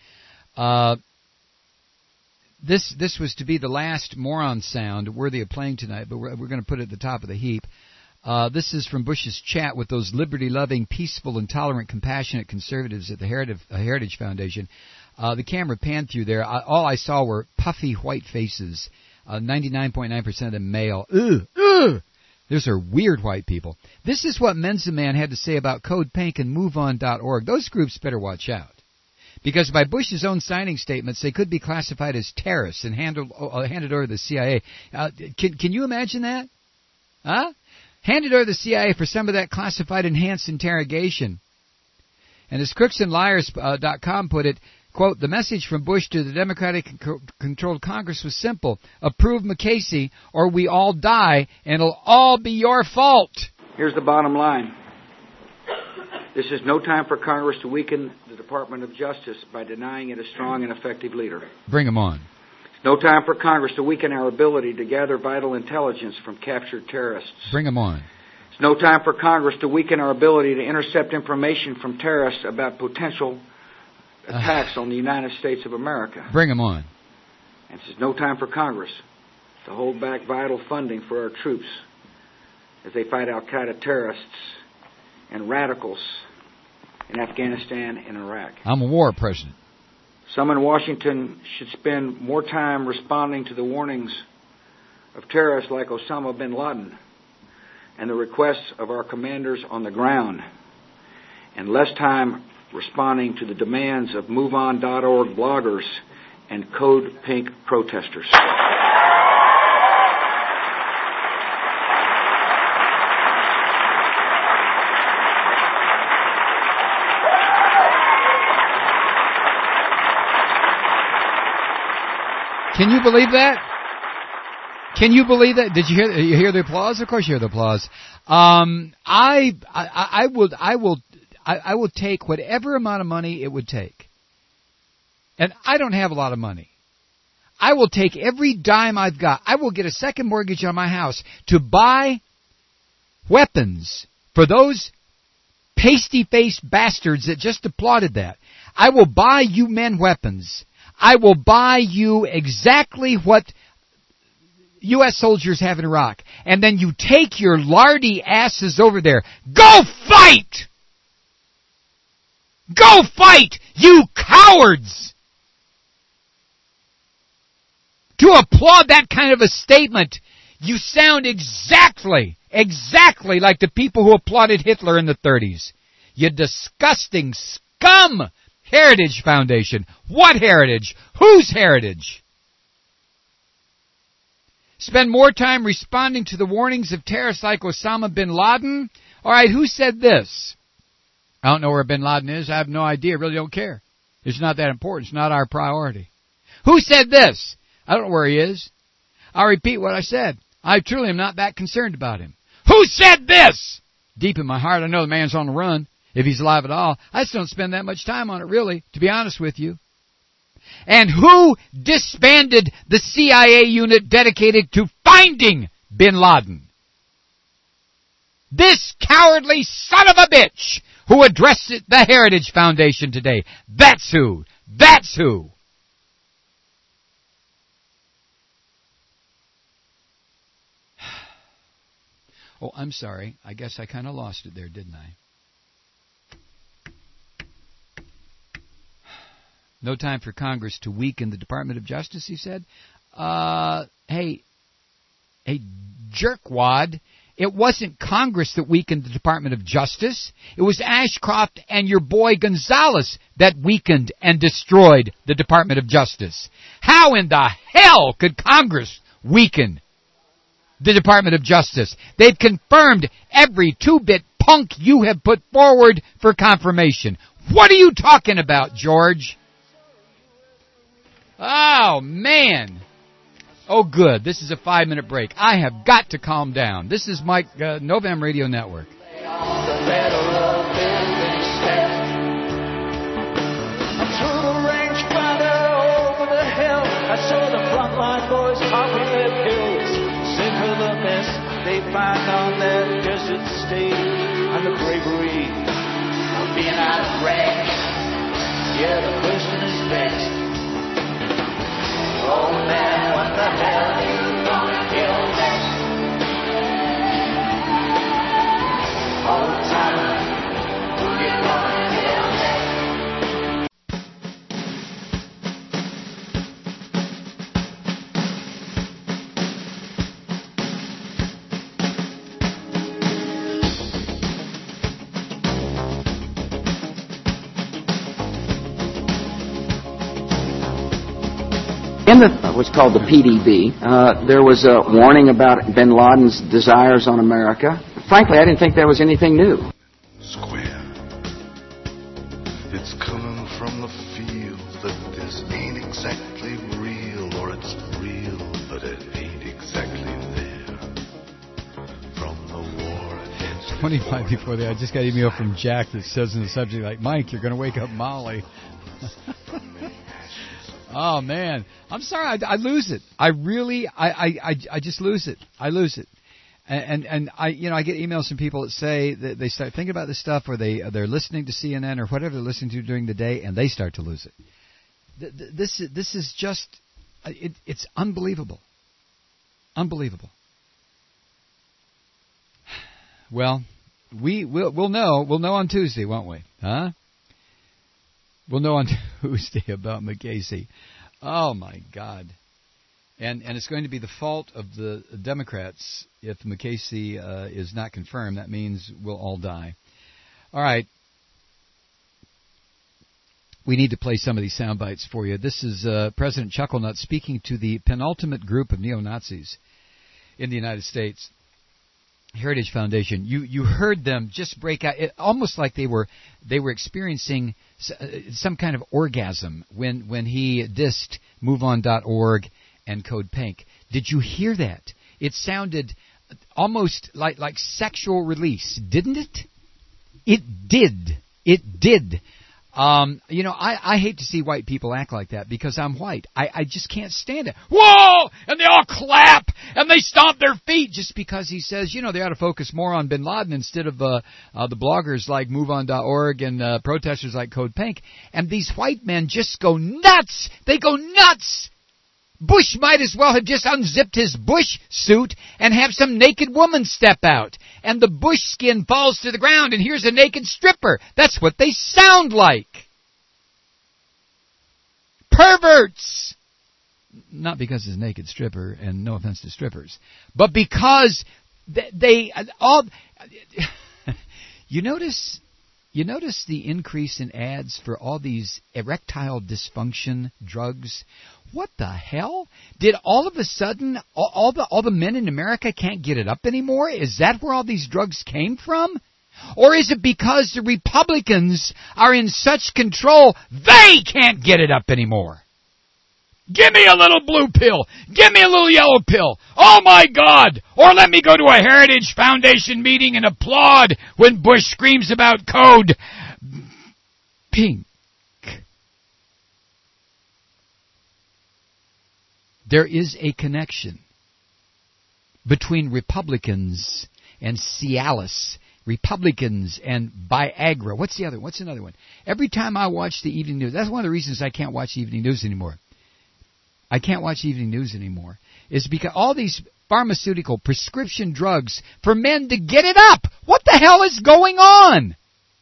This was to be the last moron sound worthy of playing tonight, but we're going to put it at the top of the heap. This is from Bush's chat with those liberty-loving, peaceful, and tolerant, compassionate conservatives at the Heritage Foundation. The camera panned through there. All I saw were puffy white faces. 99.9% of them male. Ugh. Those are weird white people. This is what Mensa Man had to say about Code Pink and MoveOn.org. Those groups better watch out. Because by Bush's own signing statements, they could be classified as terrorists and handed over to the CIA. Can you imagine that? Huh? Handed over to the CIA for some of that classified enhanced interrogation. And as crooksandliars.com put it, quote, the message from Bush to the Democratic-controlled Congress was simple. Approve McCasey or we all die, and it'll all be your fault. Here's the bottom line. This is no time for Congress to weaken the Department of Justice by denying it a strong and effective leader. Bring them on. It's no time for Congress to weaken our ability to gather vital intelligence from captured terrorists. Bring them on. It's no time for Congress to weaken our ability to intercept information from terrorists about potential attacks on the United States of America. Bring them on. And this is no time for Congress to hold back vital funding for our troops as they fight al-Qaeda terrorists and radicals in Afghanistan and Iraq. I'm a war president. Some in Washington should spend more time responding to the warnings of terrorists like Osama bin Laden and the requests of our commanders on the ground, and less time responding to the demands of MoveOn.org bloggers and Code Pink protesters. Can you believe that? Can you believe that? Did you hear the applause? Of course you hear the applause. I will take whatever amount of money it would take. And I don't have a lot of money. I will take every dime I've got. I will get a second mortgage on my house to buy weapons for those pasty-faced bastards that just applauded that. I will buy you men weapons. I will buy you exactly what U.S. soldiers have in Iraq. And then you take your lardy asses over there. Go fight! Go fight, you cowards! To applaud that kind of a statement, you sound exactly like the people who applauded Hitler in the 30s. You disgusting scum! Heritage Foundation. What heritage? Whose heritage? Spend more time responding to the warnings of terrorists like Osama bin Laden? All right, who said this? I don't know where bin Laden is. I have no idea. Really don't care. It's not that important. It's not our priority. Who said this? I don't know where he is. I'll repeat what I said. I truly am not that concerned about him. Who said this? Deep in my heart, I know the man's on the run. If he's alive at all, I just don't spend that much time on it, really, to be honest with you. And who disbanded the CIA unit dedicated to finding bin Laden? This cowardly son of a bitch who addressed the Heritage Foundation today. That's who. That's who. Oh, I'm sorry. I guess I kind of lost it there, didn't I? No time for Congress to weaken the Department of Justice, he said. Hey, jerkwad, it wasn't Congress that weakened the Department of Justice. It was Ashcroft and your boy Gonzales that weakened and destroyed the Department of Justice. How in the hell could Congress weaken the Department of Justice? They've confirmed every two-bit punk you have put forward for confirmation. What are you talking about, George? Oh, man. Oh, good. This is a 5-minute break. I have got to calm down. This is Mike, Novem Radio Network. I saw the frontline boys popping their pills. Sick of the mess they find on their desert stage, and the bravery being out of range. Yeah, the question is vexed. Oh man, what the hell are you gonna kill next? Old timer, who you gonna kill next? In what's called the PDB, there was a warning about bin Laden's desires on America. Frankly, I didn't think there was anything new. Square. It's coming from the feel that this ain't exactly real, or it's real, but it ain't exactly there. From the war against 25 before that, I just got an email from Jack that says in the subject, like, Mike, you're going to wake up Molly. Oh, man. I'm sorry. I lose it. I really, I just lose it. I lose it. And I get emails from people that say that they start thinking about this stuff, or they're listening to CNN or whatever they're listening to during the day, and they start to lose it. This is just, it's unbelievable. Unbelievable. Well, we'll know on Tuesday, won't we? Huh? We'll know on Tuesday about Mukasey. Oh, my God. And it's going to be the fault of the Democrats if Mukasey is not confirmed. That means we'll all die. All right. We need to play some of these sound bites for you. This is President Chucklenut speaking to the penultimate group of neo-Nazis in the United States. Heritage Foundation. You heard them just break out, almost like they were experiencing some kind of orgasm when he dissed MoveOn.org and Code Pink. Did you hear that? It sounded almost like sexual release, didn't it? It did. It did. I hate to see white people act like that because I'm white. I just can't stand it. Whoa! And they all clap and they stomp their feet just because he says, they ought to focus more on bin Laden instead of the bloggers like MoveOn.org and protesters like Code Pink. And these white men just go nuts. They go nuts. Bush might as well have just unzipped his Bush suit and have some naked woman step out. And the Bush skin falls to the ground and here's a naked stripper. That's what they sound like. Perverts! Not because it's a naked stripper, and no offense to strippers, but because they all... You notice the increase in ads for all these erectile dysfunction drugs? What the hell? Did all of a sudden all the men in America can't get it up anymore? Is that where all these drugs came from? Or is it because the Republicans are in such control they can't get it up anymore? Give me a little blue pill. Give me a little yellow pill. Oh, my God. Or let me go to a Heritage Foundation meeting and applaud when Bush screams about Code Pink. There is a connection between Republicans and Cialis, Republicans and Viagra. What's another one? Every time I watch the evening news, that's one of the reasons I can't watch the evening news anymore. Is because all these pharmaceutical prescription drugs for men to get it up. What the hell is going on?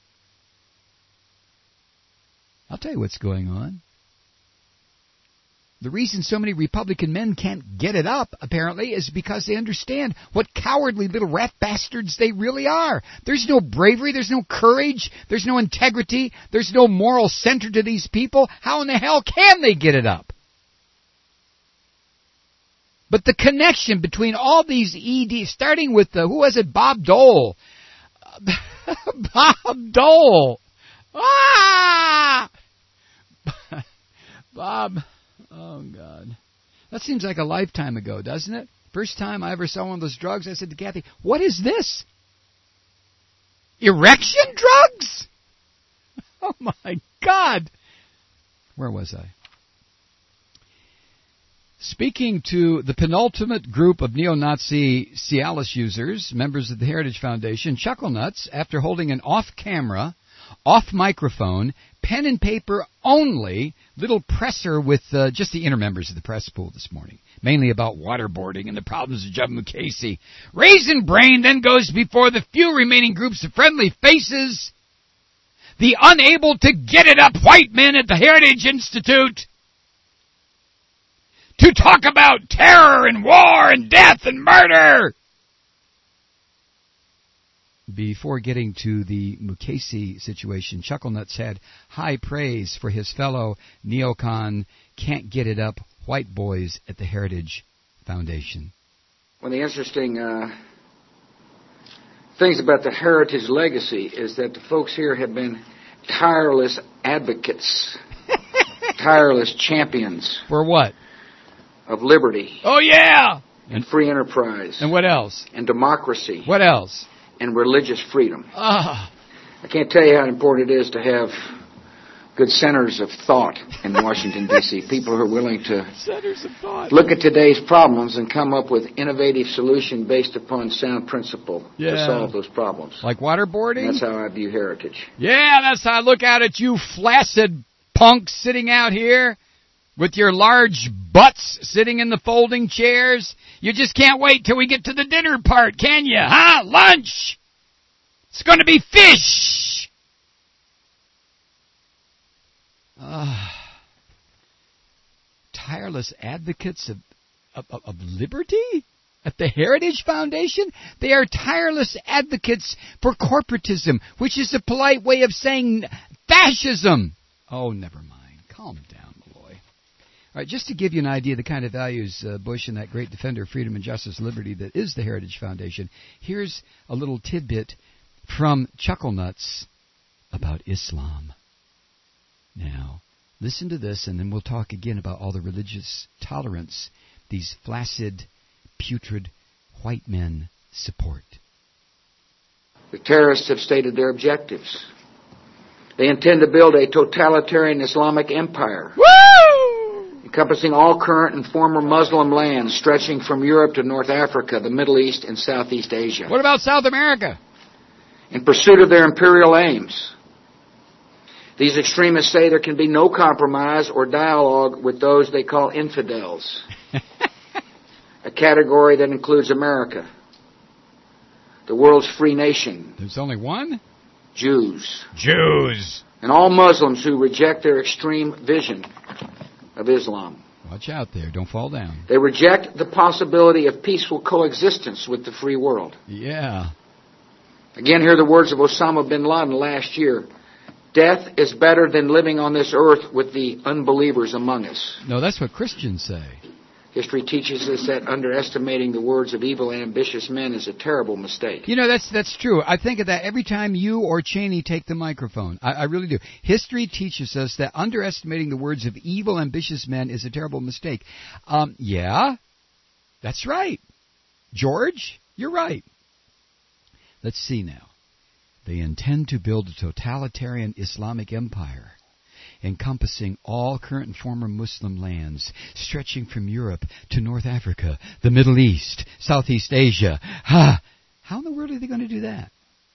I'll tell you what's going on. The reason so many Republican men can't get it up, apparently, is because they understand what cowardly little rat bastards they really are. There's no bravery, there's no courage, there's no integrity, there's no moral center to these people. How in the hell can they get it up? But the connection between all these ED, starting with who was it? Bob Dole. Bob Dole. Ah! Bob. Oh, God. That seems like a lifetime ago, doesn't it? First time I ever saw one of those drugs, I said to Kathy, what is this? Erection drugs? Oh, my God. Where was I? Speaking to the penultimate group of neo-Nazi Cialis users, members of the Heritage Foundation, Chucklenuts, after holding an off-camera, off microphone, pen and paper only, little presser with just the inner members of the press pool this morning, mainly about waterboarding and the problems of Jeb Mukasey. Raisin Brain then goes before the few remaining groups of friendly faces, the unable to get it up white men at the Heritage Institute, to talk about terror and war and death and murder. Before getting to the Mukasey situation, Chucklenuts had high praise for his fellow neocon, can't get it up white boys at the Heritage Foundation. One of the interesting things about the Heritage legacy is that the folks here have been tireless advocates, tireless champions. For what? Of liberty. Oh, yeah! And free enterprise. And what else? And democracy. What else? And religious freedom. Ah. I can't tell you how important it is to have good centers of thought in Washington, D.C., people who are willing to look at today's problems and come up with innovative solutions based upon sound principle to solve those problems. Like waterboarding? And that's how I view Heritage. Yeah, that's how I look at it, you flaccid punks sitting out here with your large butts sitting in the folding chairs. You just can't wait till we get to the dinner part, can you? Huh? Lunch! It's going to be fish! Tireless advocates of liberty at the Heritage Foundation? They are tireless advocates for corporatism, which is a polite way of saying fascism. Oh, never mind. Calm down, Malloy. All right, just to give you an idea of the kind of values Bush and that great defender of freedom and justice and liberty that is the Heritage Foundation, here's a little tidbit from Chucklenuts about Islam. Now, listen to this, and then we'll talk again about all the religious tolerance these flaccid, putrid white men support. The terrorists have stated their objectives. They intend to build a totalitarian Islamic empire. Woo! Encompassing all current and former Muslim lands stretching from Europe to North Africa, the Middle East, and Southeast Asia. What about South America? In pursuit of their imperial aims, these extremists say there can be no compromise or dialogue with those they call infidels, a category that includes America, the world's free nation. There's only one? Jews. Jews. And all Muslims who reject their extreme vision of Islam. Watch out there. Don't fall down. They reject the possibility of peaceful coexistence with the free world. Yeah. Again, hear the words of Osama bin Laden last year. Death is better than living on this earth with the unbelievers among us. No, that's what Christians say. History teaches us that underestimating the words of evil and ambitious men is a terrible mistake. You know, that's true. I think of that every time you or Cheney take the microphone. I really do. History teaches us that underestimating the words of evil, ambitious men is a terrible mistake. Yeah, that's right. George, you're right. Let's see now. They intend to build a totalitarian Islamic empire encompassing all current and former Muslim lands, stretching from Europe to North Africa, the Middle East, Southeast Asia. How in the world are they going to do that?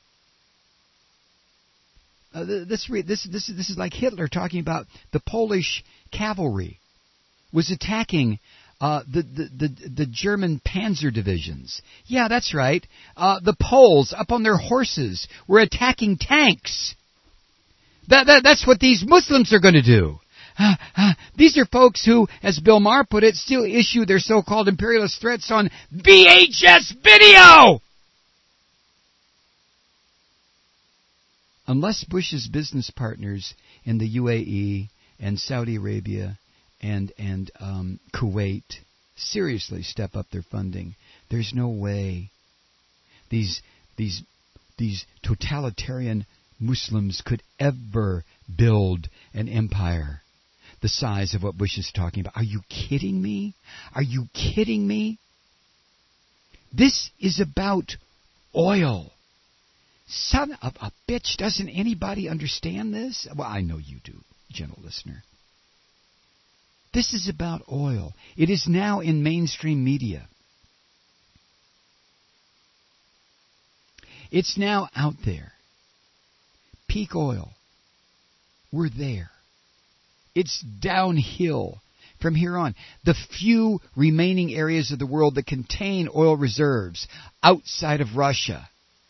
This is like Hitler talking about the Polish cavalry was attacking the German panzer divisions. Yeah, that's right. The Poles, up on their horses, were attacking tanks. That's what these Muslims are going to do. These are folks who, as Bill Maher put it, still issue their so-called imperialist threats on VHS video! Unless Bush's business partners in the UAE and Saudi Arabia and Kuwait seriously step up their funding, there's no way these totalitarian Muslims could ever build an empire the size of what Bush is talking about. Are you kidding me? Are you kidding me? This is about oil. Son of a bitch, doesn't anybody understand this? Well, I know you do, gentle listener. This is about oil. It is now in mainstream media. It's now out there. peak oil. We're there. It's downhill from here on. The few remaining areas of the world that contain oil reserves outside of Russia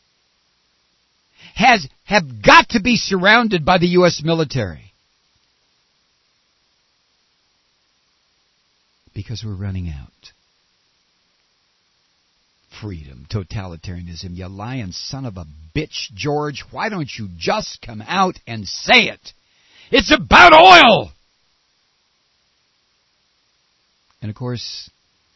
have got to be surrounded by the U.S. military. Because we're running out. Freedom, totalitarianism, you lying son of a bitch, George. Why don't you just come out and say it? It's about oil! And of course,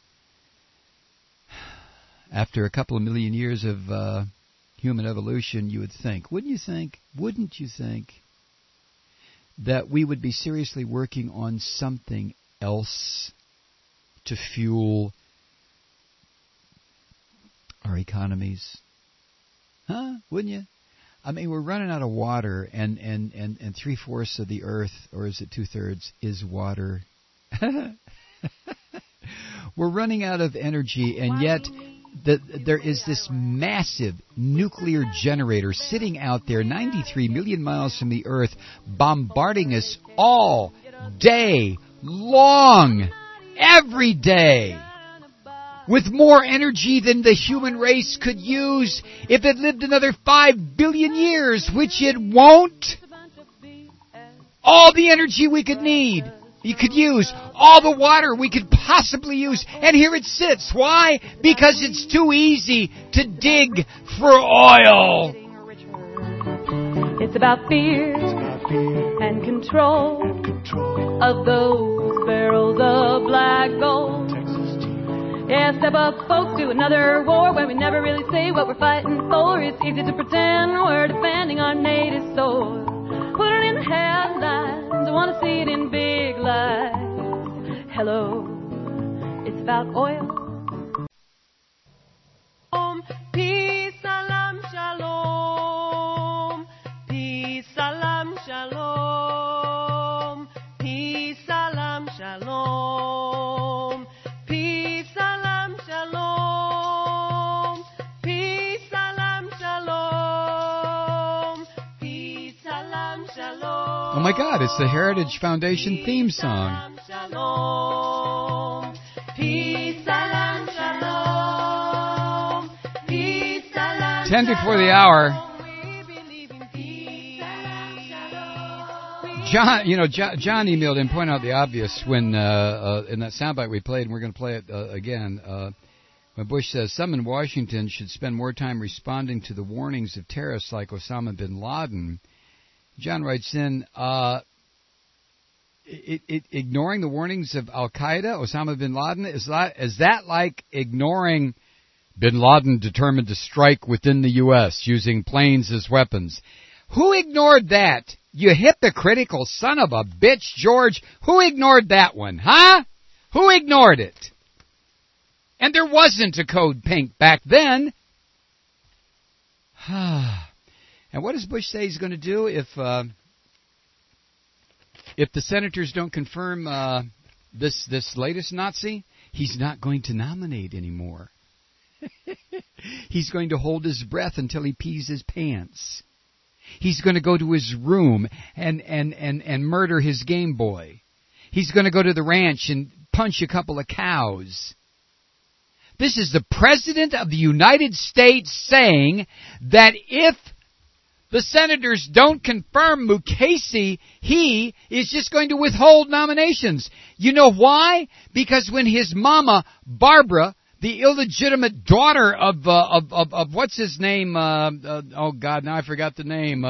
after a couple of million years of human evolution, you would think, wouldn't you think, that we would be seriously working on something else to fuel our economies? Huh? Wouldn't you? I mean, we're running out of water, and 3/4 of the earth, or is it 2/3, is water. We're running out of energy, and yet there is this massive nuclear generator sitting out there 93 million miles from the earth, bombarding us all day long, every day, with more energy than the human race could use if it lived another 5 billion years, which it won't. All the energy we could need, you could use. All the water we could possibly use. And here it sits. Why? Because it's too easy to dig for oil. It's about fear and control of those barrels of black gold. Yeah, step up, folks, to another war where we never really say what we're fighting for. It's easy to pretend we're defending our native soil. Put it in the headlines, I want to see it in big lights. Hello, it's about oil. Peace, salam, shalom. Peace, salam, shalom. Peace, salam, shalom. Peace, salam, shalom. Peace, salam, shalom. Peace, salam, shalom. Oh my God, it's the Heritage Foundation theme song. Shalom. Peace, salam, shalom. Peace, salam, 10 before the hour. John emailed and pointed out the obvious when in that soundbite we played, and we're going to play it again. When Bush says some in Washington should spend more time responding to the warnings of terrorists like Osama bin Laden. John writes in, ignoring the warnings of Al Qaeda, Osama bin Laden, is that like ignoring bin Laden determined to strike within the U.S. using planes as weapons? Who ignored that? You hypocritical son of a bitch, George. Who ignored that one, huh? Who ignored it? And there wasn't a Code Pink back then. And what does Bush say he's going to do if the senators don't confirm this latest Nazi? He's not going to nominate anymore. He's going to hold his breath until he pees his pants. He's going to go to his room and murder his Game Boy. He's going to go to the ranch and punch a couple of cows. This is the President of the United States saying that if the senators don't confirm Mukasey, he is just going to withhold nominations. You know why? Because when his mama, Barbara, the illegitimate daughter of what's his name? Oh God, now I forgot the name.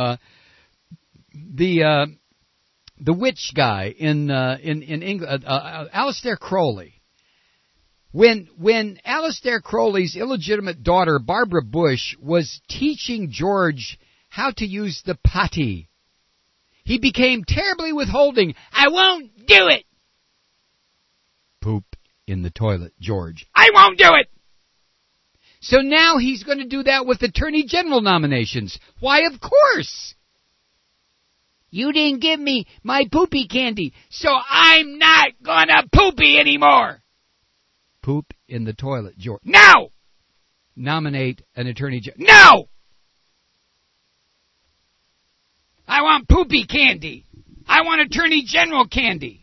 The witch guy in England, Aleister Crowley. When Aleister Crowley's illegitimate daughter, Barbara Bush, was teaching George how to use the potty, he became terribly withholding. I won't do it. Poop in the toilet, George. I won't do it! So now he's going to do that with Attorney General nominations. Why, of course! You didn't give me my poopy candy, so I'm not going to poopy anymore! Poop in the toilet, George. No! Nominate an Attorney General. No! I want poopy candy. I want Attorney General candy.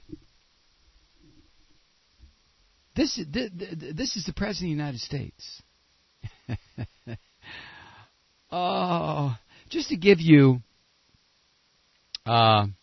This is the President of the United States. Oh, just to give you one.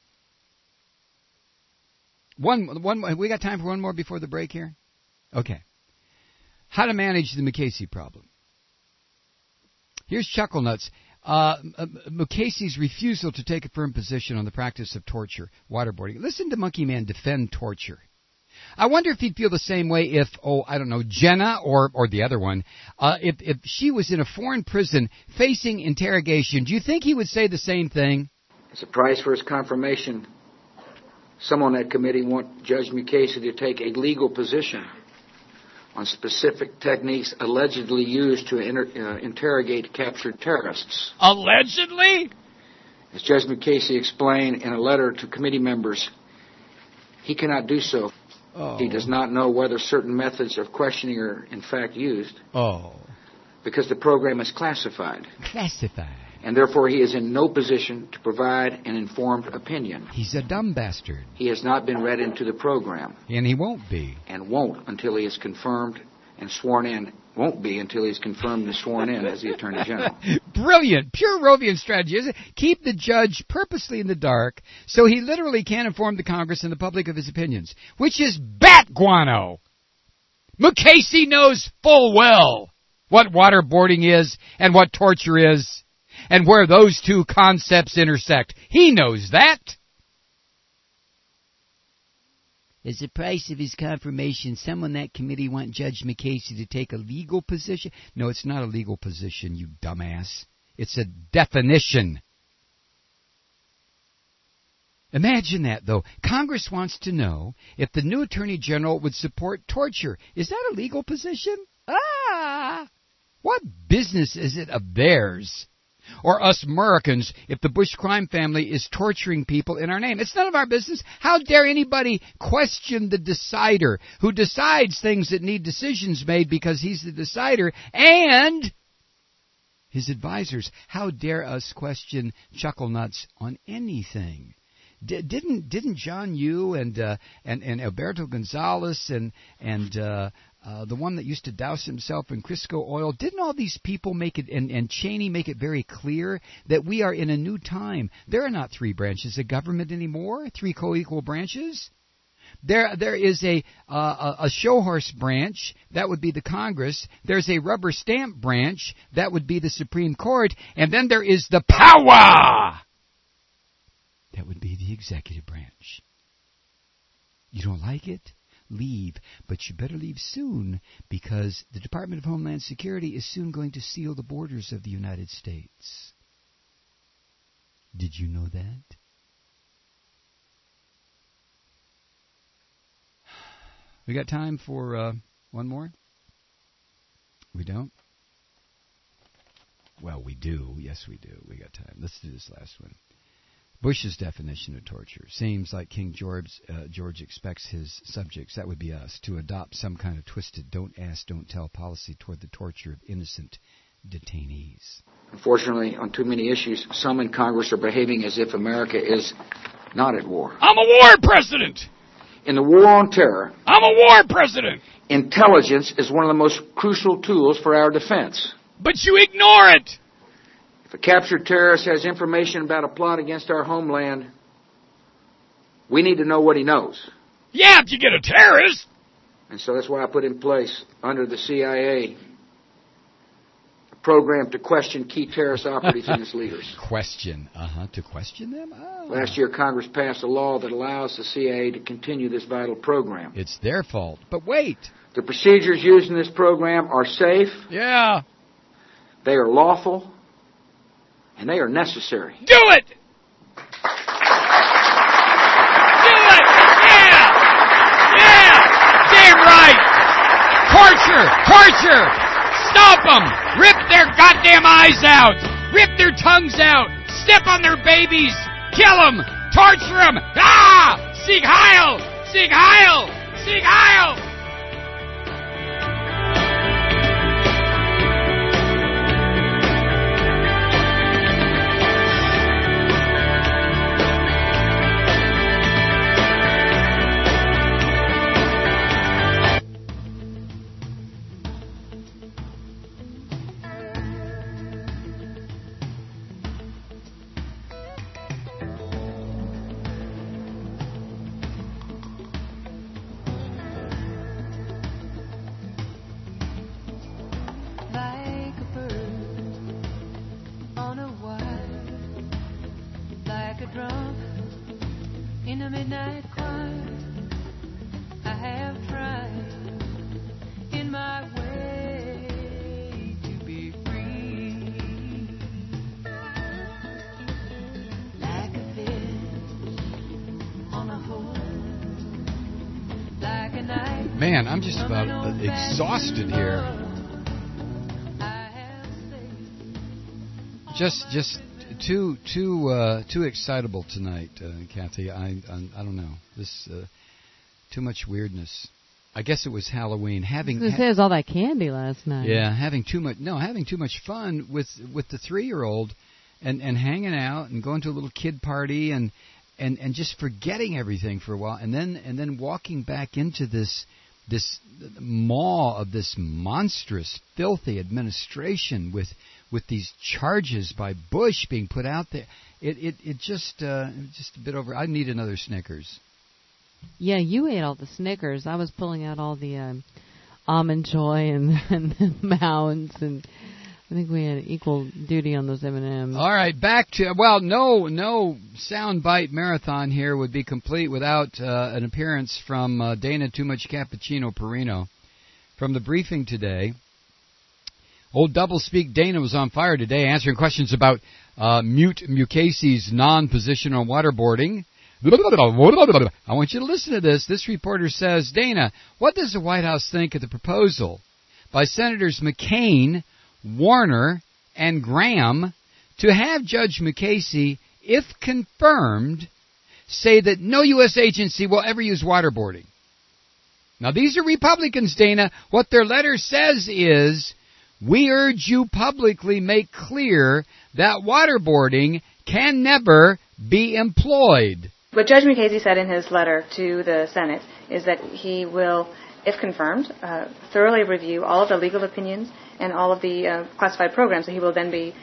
We got time for one more before the break here? Okay. How to manage the Mukasey problem. Here's Chuckle Nuts. Mukasey's refusal to take a firm position on the practice of torture, waterboarding. Listen to Monkey Man defend torture. I wonder if he'd feel the same way if, Jenna or the other one, if she was in a foreign prison facing interrogation. Do you think he would say the same thing? As a price for his confirmation, someone on that committee want Judge Mukasey to take a legal position on specific techniques allegedly used to interrogate captured terrorists. Allegedly? As Judge Mukasey explained in a letter to committee members, he cannot do so. Oh. He does not know whether certain methods of questioning are in fact used. Oh. Because the program is classified. Classified. And therefore he is in no position to provide an informed opinion. He's a dumb bastard. He has not been read into the program. And he won't be. And won't until he is confirmed and sworn in. Won't be until he's confirmed and sworn in as the Attorney General. Brilliant. Pure Rovian strategy, isn't it? Keep the judge purposely in the dark so he literally can't inform the Congress and the public of his opinions, which is bat guano. Mukasey knows full well what waterboarding is and what torture is and where those two concepts intersect. He knows that. As the price of his confirmation, someone on that committee want Judge Mukasey to take a legal position. No, it's not a legal position, you dumbass. It's a definition. Imagine that, though. Congress wants to know if the new Attorney General would support torture. Is that a legal position? What business is it of theirs? Or us Americans, if the Bush crime family is torturing people in our name. It's none of our business. How dare anybody question the decider who decides things that need decisions made because he's the decider and his advisors? How dare us question Chuckle Nuts on anything? Didn't John Yoo and Alberto Gonzalez and the one that used to douse himself in Crisco oil, didn't all these people make it, and Cheney make it very clear that we are in a new time? There are not three branches of government anymore, three co-equal branches. There is a show horse branch, that would be the Congress. There's a rubber stamp branch, that would be the Supreme Court. And then there is the power! That would be the executive branch. You don't like it? Leave, but you better leave soon, because the Department of Homeland Security is soon going to seal the borders of the United States. Did you know that? We got time for one more? We don't? Well, we do. Yes, we do. We got time. Let's do this last one. Bush's definition of torture seems like King George expects his subjects, that would be us, to adopt some kind of twisted don't ask, don't tell policy toward the torture of innocent detainees. Unfortunately, on too many issues, some in Congress are behaving as if America is not at war. I'm a war president! In the war on terror, I'm a war president! Intelligence is one of the most crucial tools for our defense. But you ignore it! If a captured terrorist has information about a plot against our homeland, we need to know what he knows. Yeah, if you get a terrorist. And so that's why I put in place, under the CIA, a program to question key terrorist operatives and its leaders. Question. To question them? Oh. Last year, Congress passed a law that allows the CIA to continue this vital program. It's their fault. But wait. The procedures used in this program are safe. Yeah. They are lawful. And they are necessary. Do it! Do it! Yeah! Yeah! Damn right! Torture! Stop them! Rip their goddamn eyes out! Rip their tongues out! Step on their babies! Kill them! Torture them! Ah! Sieg Heil! Sieg Heil! Sieg Heil! a midnight choir, I have tried in my way to be free. Like a fish on a hook, like a knife. Man, I'm just about exhausted here. Just too excitable tonight, Kathy. I don't know. This too much weirdness. I guess it was Halloween. It says all that candy last night. Yeah, having too much fun with the 3-year-old, and hanging out and going to a little kid party and just forgetting everything for a while, and then walking back into this maw of this monstrous, filthy administration with these charges by Bush being put out there. It just a bit over. I need another Snickers. Yeah, you ate all the Snickers. I was pulling out all the Almond Joy and the Mounds, and I think we had equal duty on those M&Ms. All right, back to, no soundbite marathon here would be complete without an appearance from Dana Too Much Cappuccino Perino. From the briefing today, old doublespeak Dana was on fire today answering questions about Mute Mukasey's non-positional waterboarding. I want you to listen to this. This reporter says, Dana, what does the White House think of the proposal by Senators McCain, Warner, and Graham to have Judge Mukasey, if confirmed, say that no U.S. agency will ever use waterboarding? Now, these are Republicans, Dana. What their letter says is, we urge you publicly make clear that waterboarding can never be employed. What Judge Mukasey said in his letter to the Senate is that he will, if confirmed, thoroughly review all of the legal opinions and all of the classified programs that he will then be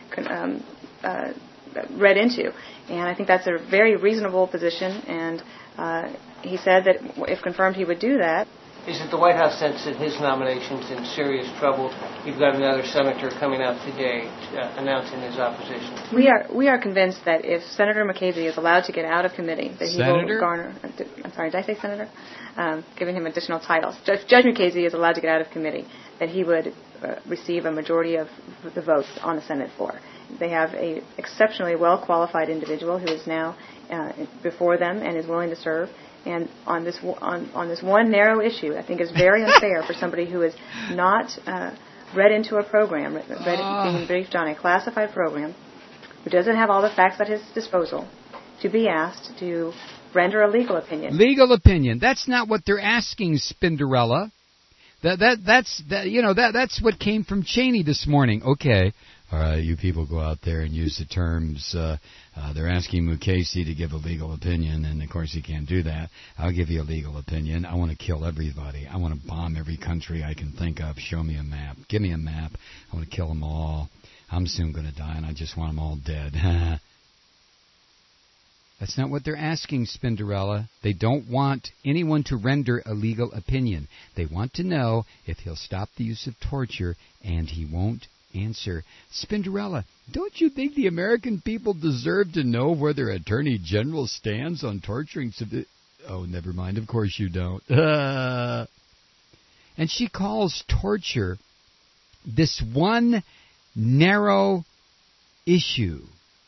read into. And I think that's a very reasonable position, and he said that if confirmed he would do that. Is it the White House sense that his nomination's in serious trouble? You've got another senator coming out today announcing his opposition. We are convinced that if Senator Mukasey is allowed to get out of committee, that he will garner. I'm sorry, did I say senator? Giving him additional titles. Judge Mukasey is allowed to get out of committee, that he would receive a majority of the votes on the Senate floor. They have an exceptionally well-qualified individual who is now before them and is willing to serve. And on this one narrow issue, I think it's very unfair for somebody who is not read into a program, being briefed on a classified program, who doesn't have all the facts at his disposal, to be asked to render a legal opinion. Legal opinion. That's not what they're asking, Spinderella. That's what came from Cheney this morning. Okay. All right, you people go out there and use the terms. They're asking Mukasey to give a legal opinion, and, of course, he can't do that. I'll give you a legal opinion. I want to kill everybody. I want to bomb every country I can think of. Show me a map. Give me a map. I want to kill them all. I'm soon going to die, and I just want them all dead. That's not what they're asking, Spinderella. They don't want anyone to render a legal opinion. They want to know if he'll stop the use of torture, and he won't answer. Spinderella, don't you think the American people deserve to know where their Attorney General stands on torturing civilians? Oh, never mind. Of course you don't. And she calls torture this one narrow issue.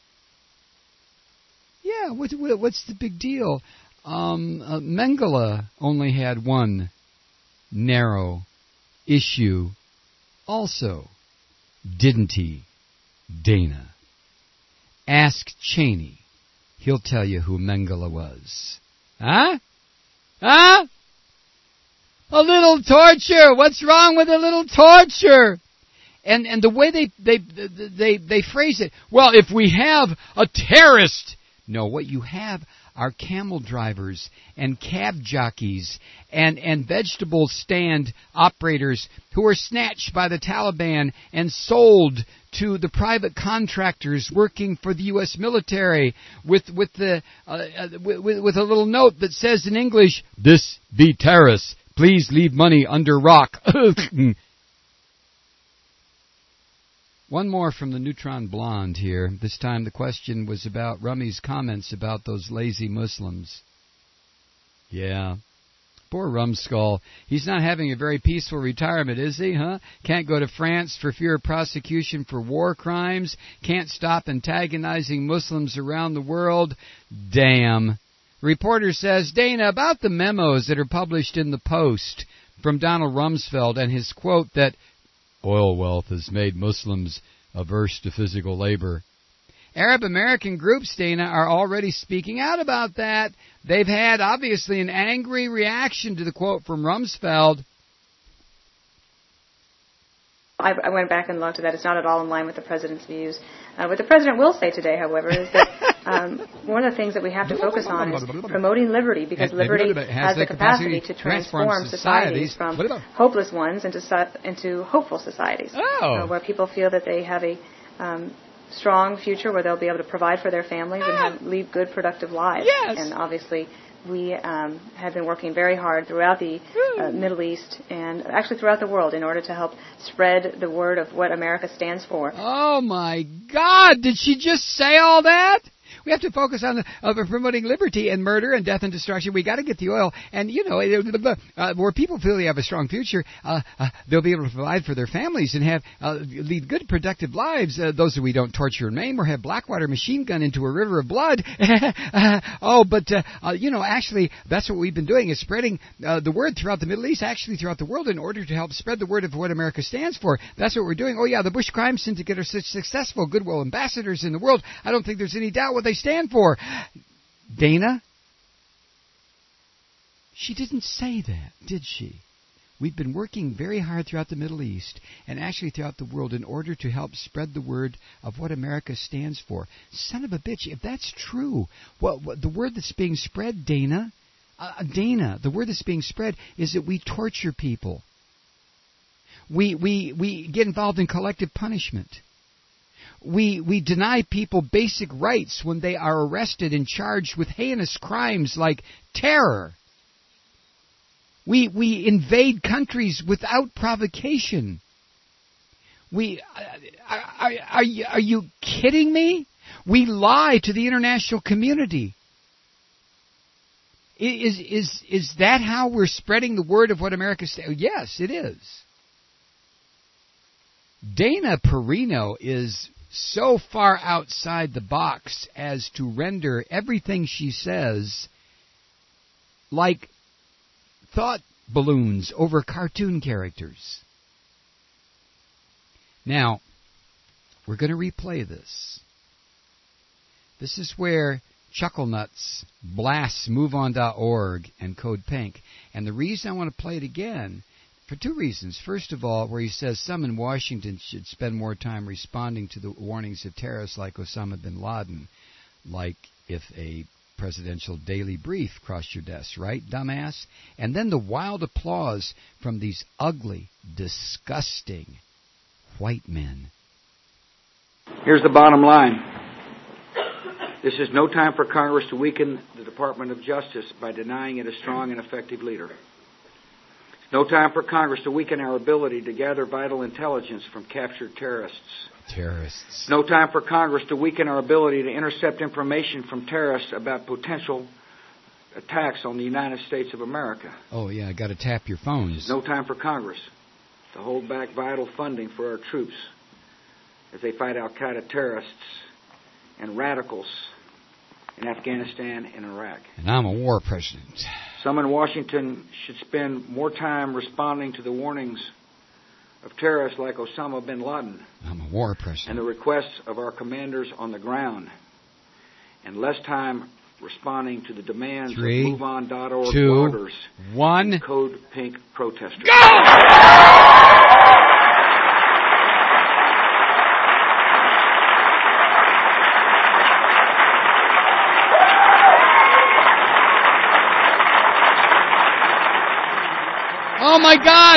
Yeah, what's the big deal? Mengele only had one narrow issue also. Didn't he, Dana? Ask Cheney. He'll tell you who Mengele was. Huh? Huh? A little torture. What's wrong with a little torture? And the way they phrase it. Well, if we have a terrorist. No, what you have are camel drivers and cab jockeys and vegetable stand operators who are snatched by the Taliban and sold to the private contractors working for the U.S. military with a little note that says in English, "This be terrorists. Please leave money under rock." One more from the Neutron Blonde here. This time the question was about Rummy's comments about those lazy Muslims. Yeah. Poor Rumskull. He's not having a very peaceful retirement, is he, huh? Can't go to France for fear of prosecution for war crimes. Can't stop antagonizing Muslims around the world. Damn. Reporter says, Dana, about the memos that are published in the Post from Donald Rumsfeld and his quote that oil wealth has made Muslims averse to physical labor. Arab American groups, Dana, are already speaking out about that. They've had, obviously, an angry reaction to the quote from Rumsfeld. I went back and looked at that. It's not at all in line with the President's views. What the President will say today, however, is that one of the things that we have to focus on is promoting liberty, because liberty has the capacity to transform societies from hopeless ones into hopeful societies, where people feel that they have a strong future, where they'll be able to provide for their families and lead good, productive lives. Yes. And obviously, we have been working very hard throughout the Middle East and actually throughout the world in order to help spread the word of what America stands for. Oh, my God! Did she just say all that? We have to focus on promoting liberty and murder and death and destruction. We got to get the oil, and where people feel they have a strong future, they'll be able to provide for their families and have lead good, productive lives. Those that we don't torture and maim or have Blackwater machine gun into a river of blood. Actually, that's what we've been doing is spreading the word throughout the Middle East, actually throughout the world, in order to help spread the word of what America stands for. That's what we're doing. Oh yeah, the Bush Crime Syndicate are such successful goodwill ambassadors in the world. I don't think there's any doubt what they stand for. Dana, she didn't say that, did she? We've been working very hard throughout the Middle East and actually throughout the world in order to help spread the word of what America stands for. Son of a bitch, if that's true, the word that's being spread, Dana, the word that's being spread is that we torture people. We get involved in collective punishment. We deny people basic rights when they are arrested and charged with heinous crimes like terror. We invade countries without provocation. Are you kidding me? We lie to the international community. Is that how we're spreading the word of what America stands? Yes, it is. Dana Perino is so far outside the box as to render everything she says like thought balloons over cartoon characters. Now, we're going to replay this. This is where Chucklenuts blasts MoveOn.org and Code Pink. And the reason I want to play it again, for two reasons. First of all, where he says some in Washington should spend more time responding to the warnings of terrorists like Osama bin Laden, like if a presidential daily brief crossed your desk, right, dumbass? And then the wild applause from these ugly, disgusting white men. Here's the bottom line. This is no time for Congress to weaken the Department of Justice by denying it a strong and effective leader. No time for Congress to weaken our ability to gather vital intelligence from captured terrorists. No time for Congress to weaken our ability to intercept information from terrorists about potential attacks on the United States of America. Oh, yeah, I got to tap your phones. No time for Congress to hold back vital funding for our troops as they fight al-Qaeda terrorists and radicals in Afghanistan and Iraq. And I'm a war president. Some in Washington should spend more time responding to the warnings of terrorists like Osama bin Laden. I'm a war president. And the requests of our commanders on the ground. And less time responding to the demands of MoveOn.org bloggers and Code Pink protesters. Go! Oh my God!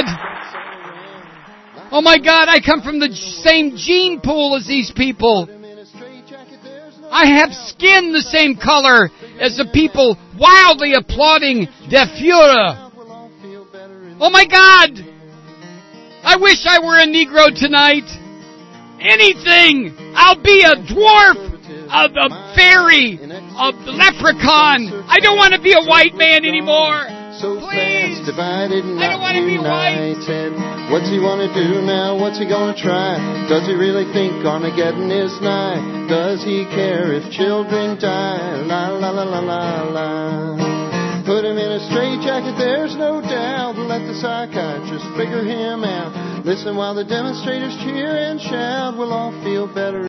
Oh my God, I come from the same gene pool as these people. I have skin the same color as the people wildly applauding Der Fuhrer. Oh my God! I wish I were a Negro tonight. Anything! I'll be a dwarf! fairy, a leprechaun. I don't want to be a white man anymore. So Please. fast, divided, I don't want to be white. What's he want to do now? What's he going to try? Does he really think Armageddon is nigh? Does he care if children die? La la la la la la. Put him in a straitjacket, there's no doubt. Let the psychiatrist figure him out. Listen while the demonstrators cheer and shout. We'll all feel better.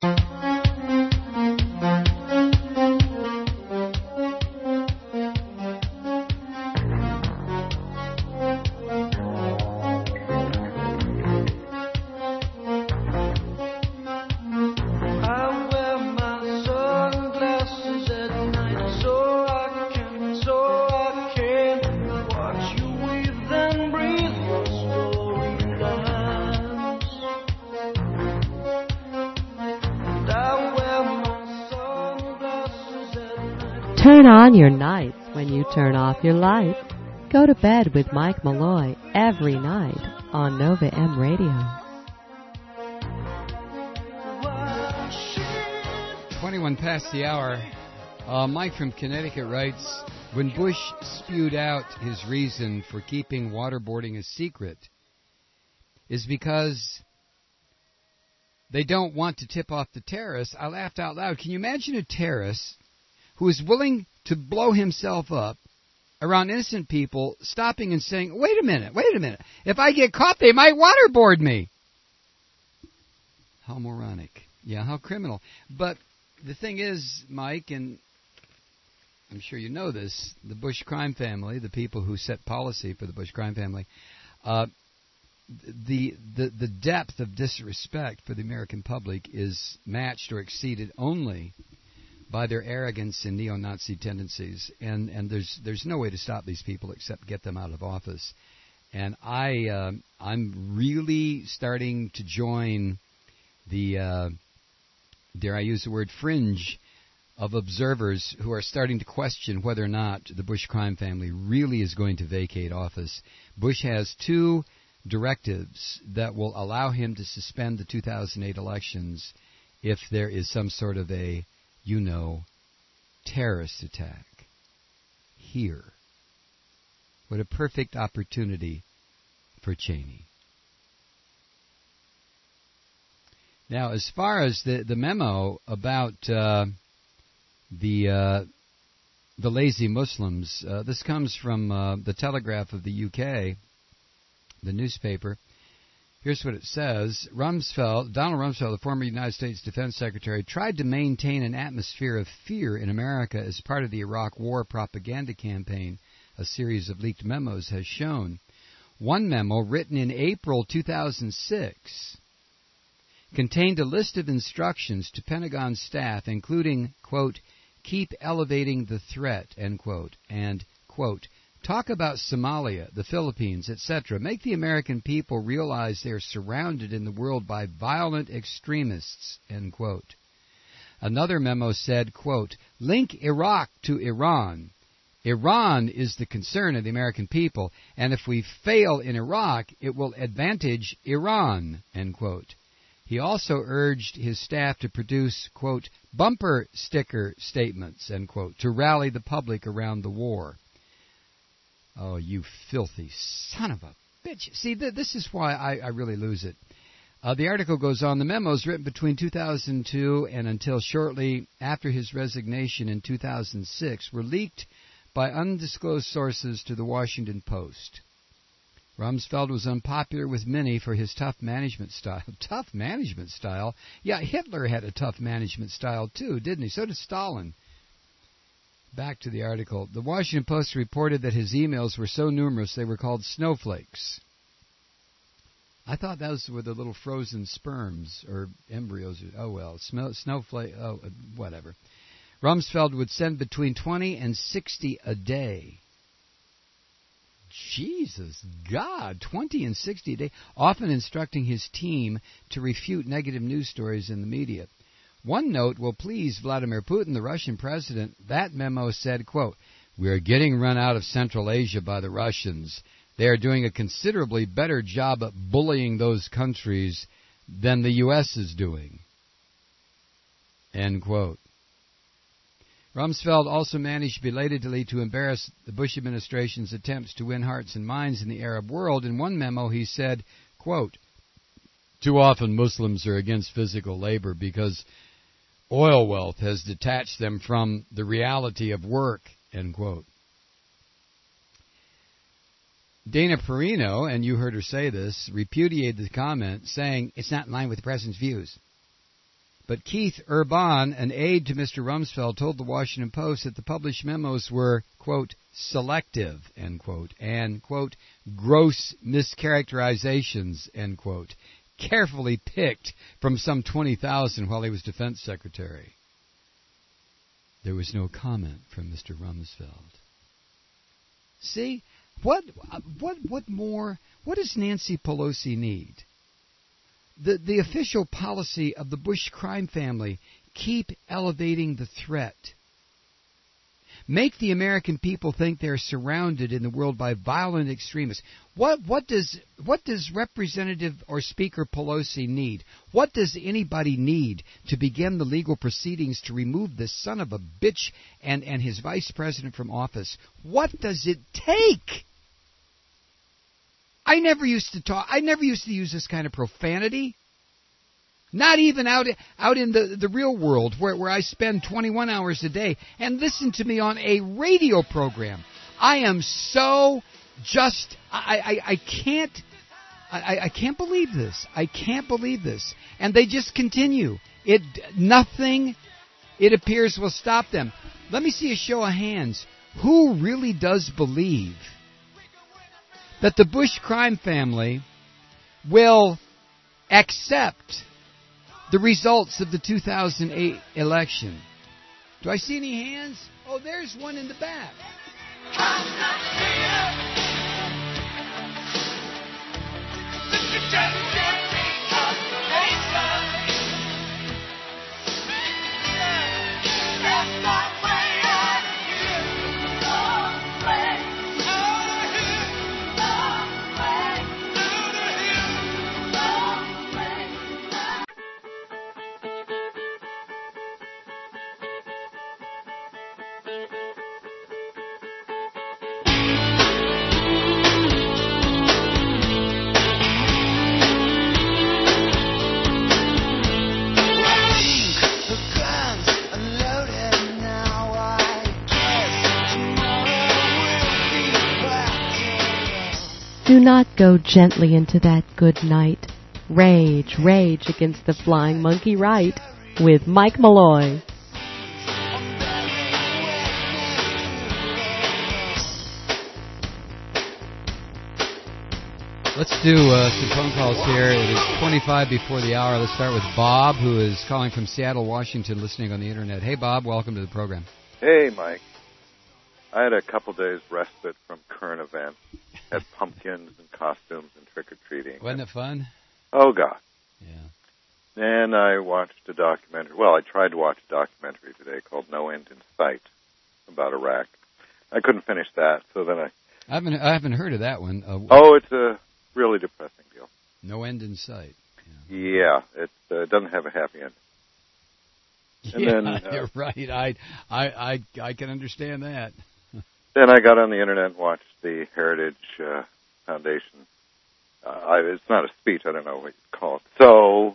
Turn on your nights when you turn off your lights. Go to bed with Mike Malloy every night on Nova M Radio. 21 past the hour. Mike from Connecticut writes, when Bush spewed out his reason for keeping waterboarding a secret is because they don't want to tip off the terrorists, I laughed out loud. Can you imagine a terrorist who is willing to blow himself up around innocent people, stopping and saying, wait a minute, if I get caught, they might waterboard me. How moronic. Yeah, how criminal. But the thing is, Mike, and I'm sure you know this, the Bush crime family, the people who set policy for the Bush crime family, the depth of disrespect for the American public is matched or exceeded only by their arrogance and neo-Nazi tendencies, and there's no way to stop these people except get them out of office. And I'm really starting to join the dare I use the word fringe of observers who are starting to question whether or not the Bush crime family really is going to vacate office. Bush has 2 directives that will allow him to suspend the 2008 elections if there is some sort of a terrorist attack here. What a perfect opportunity for Cheney. Now, as far as the memo about the lazy Muslims, this comes from the Telegraph of the UK, the newspaper. Here's what it says. Donald Rumsfeld, the former United States Defense Secretary, tried to maintain an atmosphere of fear in America as part of the Iraq War propaganda campaign, a series of leaked memos has shown. One memo, written in April 2006, contained a list of instructions to Pentagon staff, including, quote, keep elevating the threat, end quote, and, quote, talk about Somalia, the Philippines, etc. Make the American people realize they are surrounded in the world by violent extremists, end quote. Another memo said, quote, link Iraq to Iran. Iran is the concern of the American people, and if we fail in Iraq, it will advantage Iran, end quote. He also urged his staff to produce, quote, bumper sticker statements, end quote, to rally the public around the war. Oh, you filthy son of a bitch. See, this is why I really lose it. The article goes on, the memos written between 2002 and until shortly after his resignation in 2006 were leaked by undisclosed sources to the Washington Post. Rumsfeld was unpopular with many for his tough management style. Tough management style? Yeah, Hitler had a tough management style too, didn't he? So did Stalin. Back to the article. The Washington Post reported that his emails were so numerous they were called snowflakes. I thought those were the little frozen sperms or embryos. Oh, well, snowflake, whatever. Rumsfeld would send between 20 and 60 a day. Jesus, God, 20 and 60 a day, often instructing his team to refute negative news stories in the media. One note will please Vladimir Putin, the Russian president. That memo said, quote, we are getting run out of Central Asia by the Russians. They are doing a considerably better job at bullying those countries than the U.S. is doing. End quote. Rumsfeld also managed belatedly to embarrass the Bush administration's attempts to win hearts and minds in the Arab world. In one memo, he said, quote, "Too often Muslims are against physical labor because oil wealth has detached them from the reality of work," end quote. Dana Perino, and you heard her say this, repudiated the comment, saying it's not in line with the president's views. But Keith Urban, an aide to Mr. Rumsfeld, told the Washington Post that the published memos were, quote, selective, end quote, and, quote, gross mischaracterizations, end quote, carefully picked from some 20,000 while he was defense secretary. There was no comment from Mr. Rumsfeld. See, what more? What does Nancy Pelosi need? The official policy of the Bush crime family: keep elevating the threat. Make the American people think they're surrounded in the world by violent extremists. What does Representative or Speaker Pelosi need? What does anybody need to begin the legal proceedings to remove this son of a bitch and his vice president from office? What does it take? I never used to use this kind of profanity. Not even out in the real world where I spend 21 hours a day. And listen to me on a radio program. I am so just, I can't believe this. I can't believe this. And they just continue. Nothing, it appears, will stop them. Let me see a show of hands. Who really does believe that the Bush crime family will accept the results of the 2008 election? Do I see any hands? Oh, there's one in the back. Do not go gently into that good night. Rage, rage against the flying monkey right with Mike Malloy. Let's do some phone calls here. It is 25 before the hour. Let's start with Bob, who is calling from Seattle, Washington, listening on the Internet. Hey, Bob, welcome to the program. Hey, Mike. I had a couple days respite from current events. Had pumpkins and costumes and trick-or-treating. Wasn't it fun? Oh, God. Yeah. And I watched a documentary. Well, I tried to watch a documentary today called No End in Sight about Iraq. I couldn't finish that, so then I haven't heard of that one. It's a really depressing deal. No End in Sight. Yeah, it doesn't have a happy end. And then, you're right. I can understand that. Then I got on the Internet and watched the Heritage Foundation. It's not a speech. I don't know what you call it. So,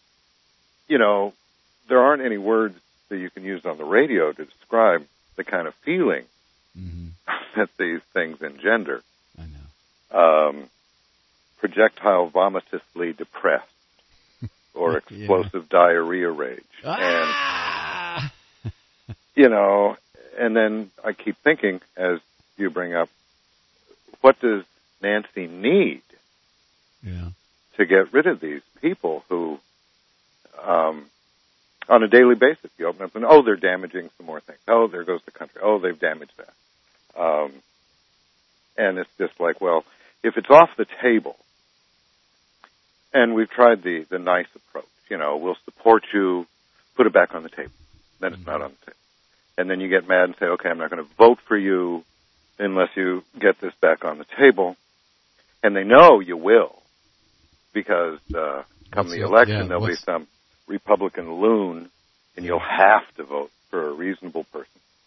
there aren't any words that you can use on the radio to describe the kind of feeling that these things engender. I know. Projectile vomitously depressed or explosive diarrhea rage. And, and then I keep thinking, as you bring up, what does Nancy need to get rid of these people who, on a daily basis, you open up and, they're damaging some more things. Oh, there goes the country. Oh, they've damaged that. And it's just like, well, if it's off the table, and we've tried the nice approach, we'll support you, put it back on the table. Then it's not on the table. And then you get mad and say, okay, I'm not going to vote for you unless you get this back on the table. And they know you will, because come the election, there'll be some Republican loon, and you'll have to vote for a reasonable person.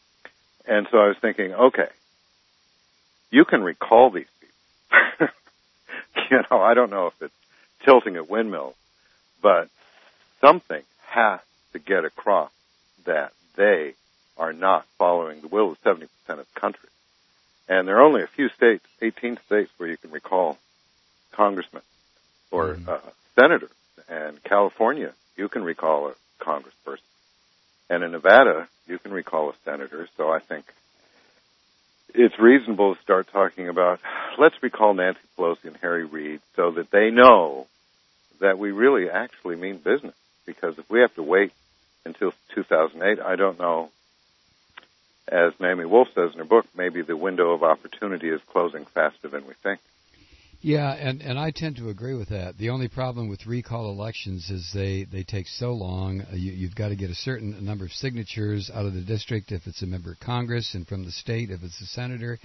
And so I was thinking, okay, you can recall these people. I don't know if it's tilting at windmills, but something has to get across that they are not following the will of 70% of the country. And there are only a few states, 18 states, where you can recall congressmen or senators. And California, you can recall a congressperson. And in Nevada, you can recall a senator. So I think it's reasonable to start talking about, let's recall Nancy Pelosi and Harry Reid so that they know that we really actually mean business. Because if we have to wait until 2008, I don't know. As Naomi Wolf says in her book, maybe the window of opportunity is closing faster than we think. Yeah, and I tend to agree with that. The only problem with recall elections is they take so long. You've got to get a certain number of signatures out of the district if it's a member of Congress, and from the state if it's a senator.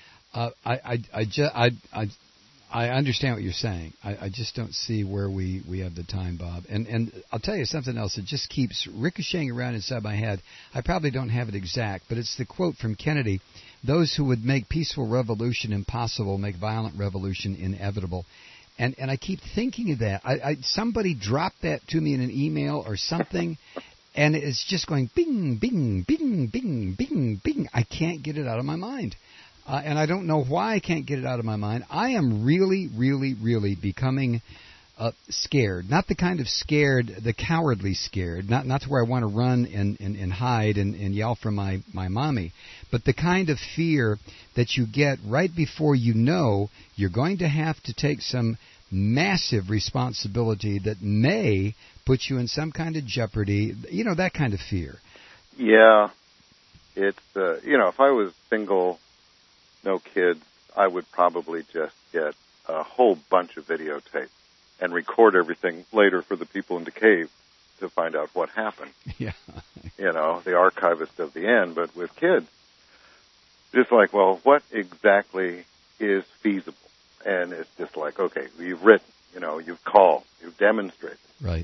I understand what you're saying. I just don't see where we have the time, Bob. And I'll tell you something else that just keeps ricocheting around inside my head. I probably don't have it exact, but it's the quote from Kennedy: "Those who would make peaceful revolution impossible make violent revolution inevitable." And I keep thinking of that. Somebody dropped that to me in an email or something, and it's just going bing, bing, bing, bing, bing, bing. I can't get it out of my mind. And I don't know why I can't get it out of my mind. I am really, really, really becoming scared. Not the kind of scared, the cowardly scared. Not to where I want to run and hide and yell for my mommy. But the kind of fear that you get right before you know you're going to have to take some massive responsibility that may put you in some kind of jeopardy. You know, that kind of fear. Yeah. It's, if I was single, no kids, I would probably just get a whole bunch of videotapes and record everything later for the people in the cave to find out what happened. Yeah. The archivist of the end. But with kids, just like, well, what exactly is feasible? And it's just like, okay, you've written, you've called, you've demonstrated. Right.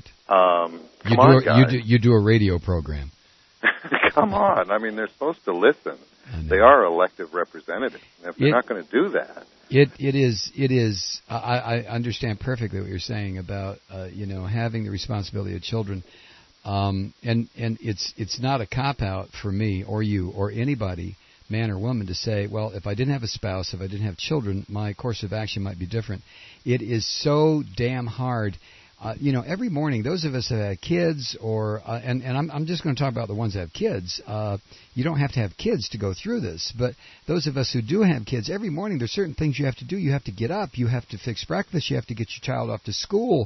You do a radio program. Come on. I mean, they're supposed to listen. They are elected representatives. And if they're not going to do that. It is. I understand perfectly what you're saying about, having the responsibility of children. And it's not a cop-out for me or you or anybody, man or woman, to say, well, if I didn't have a spouse, if I didn't have children, my course of action might be different. It is so damn hard. Every morning, those of us that have kids, and I'm just going to talk about the ones that have kids. You don't have to have kids to go through this, but those of us who do have kids, every morning there's certain things you have to do. You have to get up. You have to fix breakfast. You have to get your child off to school.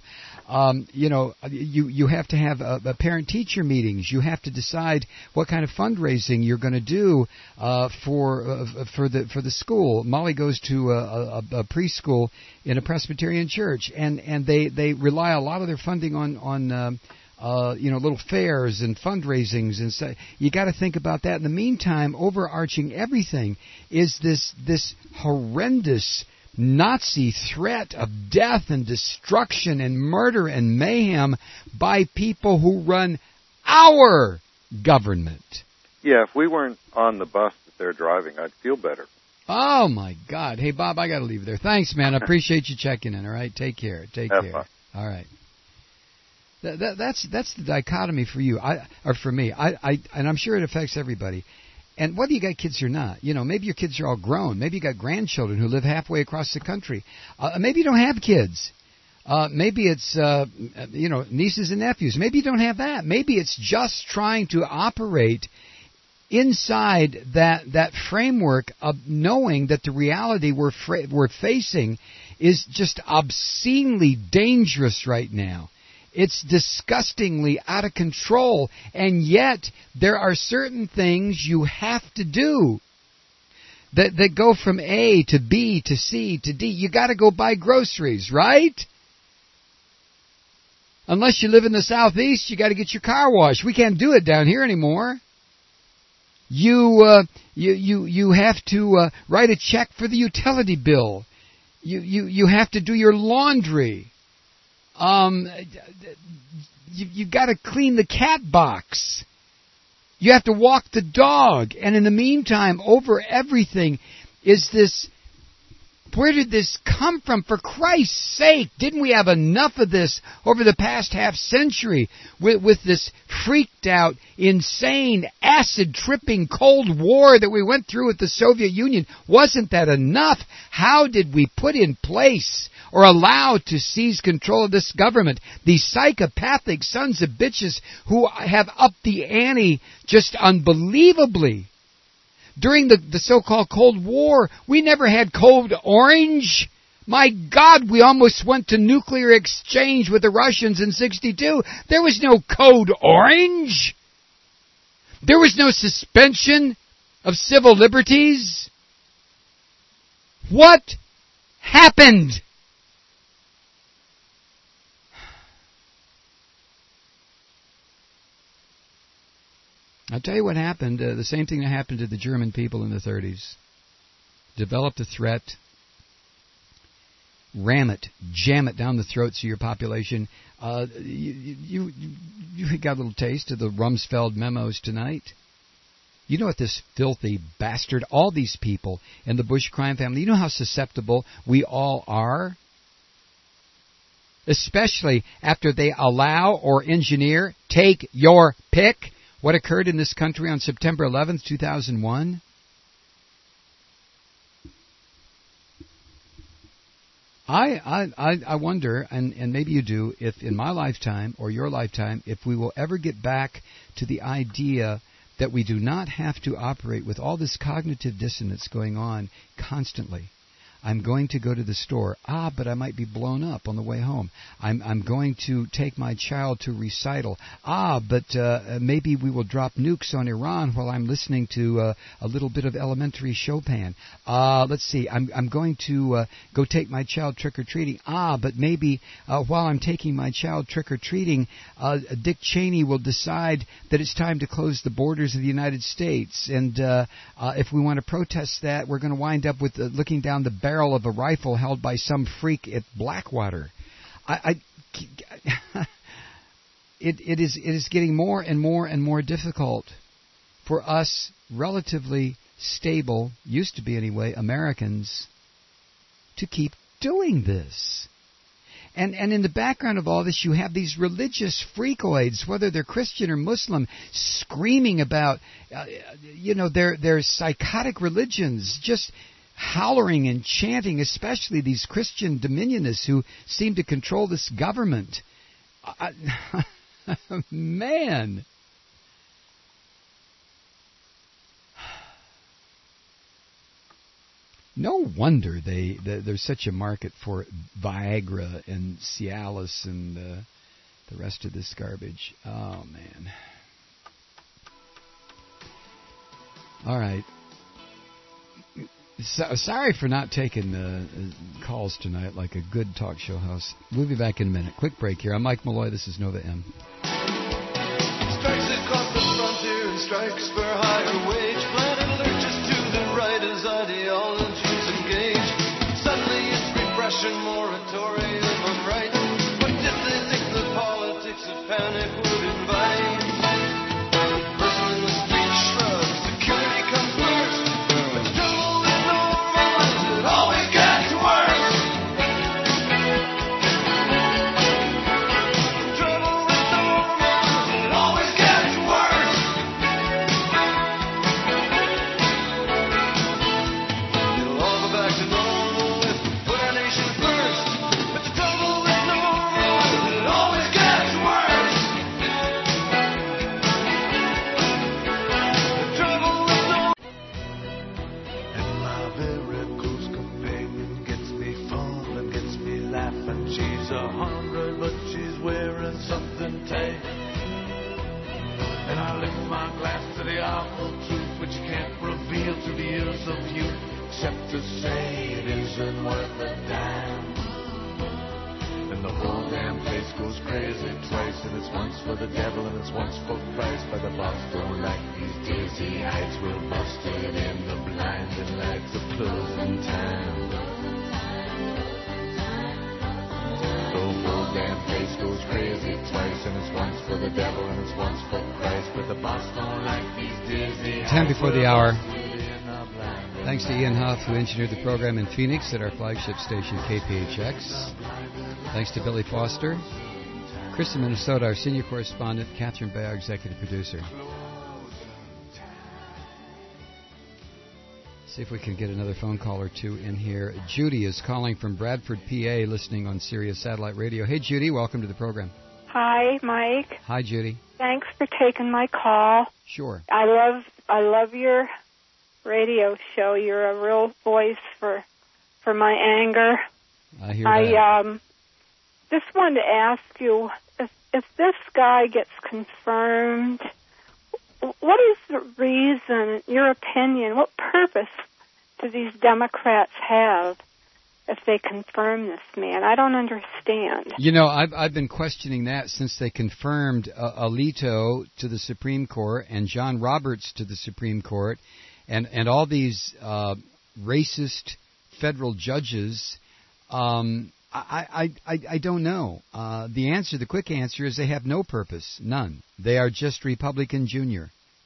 You have to have a parent-teacher meetings. You have to decide what kind of fundraising you're going to do for the school. Molly goes to a preschool in a Presbyterian church, and they rely a lot of their funding on little fairs and fundraisings, and so you got to think about that. In the meantime, overarching everything is this horrendous Nazi threat of death and destruction and murder and mayhem by people who run our government. Yeah, if we weren't on the bus that they're driving, I'd feel better. Oh my God! Hey Bob, I got to leave there. Thanks, man. I appreciate you checking in. All right, take care. Take care. Fun. All right. That's the dichotomy for you, or for me. And I'm sure it affects everybody. And whether you got kids or not, maybe your kids are all grown. Maybe you got grandchildren who live halfway across the country. Maybe you don't have kids. Maybe it's nieces and nephews. Maybe you don't have that. Maybe it's just trying to operate inside that framework of knowing that the reality we're facing is just obscenely dangerous right now. It's disgustingly out of control, and yet there are certain things you have to do that go from A to B to C to D. You got to go buy groceries, right? Unless you live in the Southeast, you got to get your car washed. We can't do it down here anymore. You have to write a check for the utility bill. You have to do your laundry. You got to clean the cat box. You have to walk the dog. And in the meantime, over everything is this, where did this come from? For Christ's sake, didn't we have enough of this over the past half century with this freaked out, insane, acid-tripping Cold War that we went through with the Soviet Union? Wasn't that enough? How did we put in place or allow to seize control of this government these psychopathic sons of bitches who have upped the ante just unbelievably? During the so-called Cold War, we never had Code Orange. My God, we almost went to nuclear exchange with the Russians in '62. There was no Code Orange. There was no suspension of civil liberties. What happened? I'll tell you what happened. The same thing that happened to the German people in the 30s. Developed a threat. Ram it. Jam it down the throats of your population. You got a little taste of the Rumsfeld memos tonight. You know what this filthy bastard, all these people in the Bush crime family, you know how susceptible we all are? Especially after they allow or engineer, take your pick, what occurred in this country on September 11th, 2001? I wonder, and maybe you do, if in my lifetime or your lifetime, if we will ever get back to the idea that we do not have to operate with all this cognitive dissonance going on constantly. I'm going to go to the store. But I might be blown up on the way home. I'm going to take my child to recital. But maybe we will drop nukes on Iran while I'm listening to a little bit of elementary Chopin. Let's see. I'm going to go take my child trick-or-treating. But maybe while I'm taking my child trick-or-treating, Dick Cheney will decide that it's time to close the borders of the United States. And if we want to protest that, we're going to wind up with looking down the barrel of a rifle held by some freak at Blackwater. It is getting more and more and more difficult for us relatively stable, used to be anyway, Americans to keep doing this. And in the background of all this, you have these religious freakoids, whether they're Christian or Muslim, screaming about, their psychotic religions, just hollering and chanting, especially these Christian dominionists who seem to control this government. Man. No wonder there's such a market for Viagra and Cialis and the rest of this garbage. Oh, man. All right. Sorry for not taking calls tonight like a good talk show host. We'll be back in a minute. Quick break here. I'm Mike Malloy. This is Nova M. Strikes across the frontier and strikes for higher wage. Planet lurches to the right as ideologies engage. Suddenly it's repression, moratorium on rights. What did they think the politics of panic would invite? Person in the street shrugs, security comes first. damn face goes crazy twice, and it's once for the devil and it's once for Christ. But the boss don't like these dizzy. 10 before the hour. Thanks to Ian Huff, who engineered the program in Phoenix at our flagship station, KPHX. Thanks to Billy Foster. Chris in Minnesota, our senior correspondent. Catherine Bay, our executive producer. See if we can get another phone call or two in here. Judy is calling from Bradford, PA, listening on Sirius Satellite Radio. Hey, Judy, welcome to the program. Hi, Mike. Hi, Judy. Thanks for taking my call. Sure. I love your radio show. You're a real voice for my anger. I hear that. Just wanted to ask you, if this guy gets confirmed, what is the reason, your opinion, what purpose do these Democrats have if they confirm this man? I don't understand. You know, I've been questioning that since they confirmed Alito to the Supreme Court and John Roberts to the Supreme Court and all these racist federal judges. I don't know. The quick answer is they have no purpose, none. They are just Republican Junior.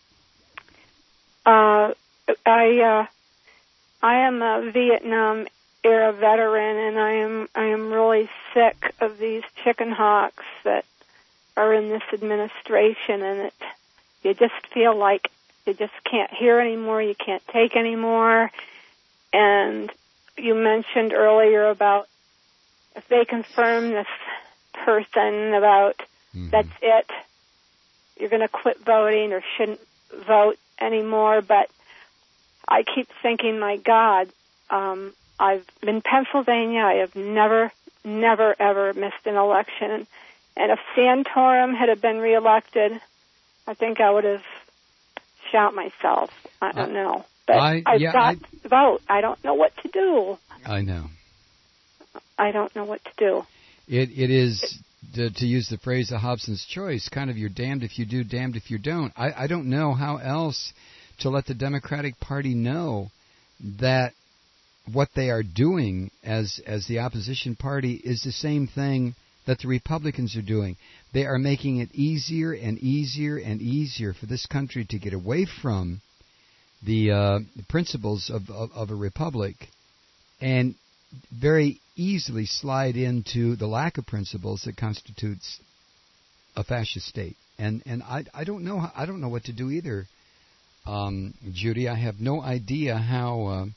I am a Vietnam era veteran, and I am really sick of these chicken hawks that are in this administration, and you just feel like you just can't hear anymore, you can't take anymore. And you mentioned earlier about if they confirm this person about that's it, you're going to quit voting or shouldn't vote anymore. But I keep thinking, my God, I've been in Pennsylvania. I have never, ever missed an election. And if Santorum had been reelected, I think I would have shot myself. I don't know. But I've got to vote. I don't know what to do. I know. I don't know what to do. It is, to use the phrase of Hobson's choice, kind of you're damned if you do, damned if you don't. I don't know how else to let the Democratic Party know that what they are doing as the opposition party is the same thing that the Republicans are doing. They are making it easier and easier and easier for this country to get away from the principles of a republic and very easily slide into the lack of principles that constitutes a fascist state. And I don't know what to do either, Judy. I have no idea how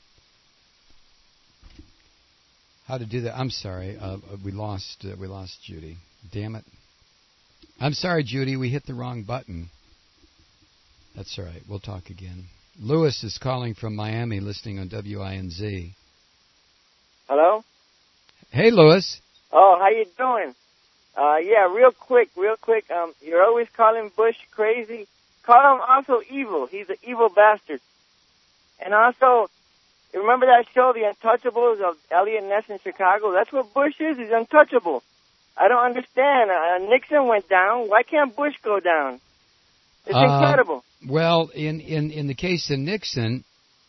to do that. I'm sorry, we lost Judy. Damn it! I'm sorry, Judy. We hit the wrong button. That's all right. We'll talk again. Lewis is calling from Miami, listening on WINZ. Hello? Hey, Lewis. Oh, how you doing? Yeah, real quick. You're always calling Bush crazy. Call him also evil. He's an evil bastard. And also, remember that show, The Untouchables, of Elliot Ness in Chicago? That's what Bush is. He's untouchable. I don't understand. Nixon went down. Why can't Bush go down? It's incredible. Well, in the case of Nixon,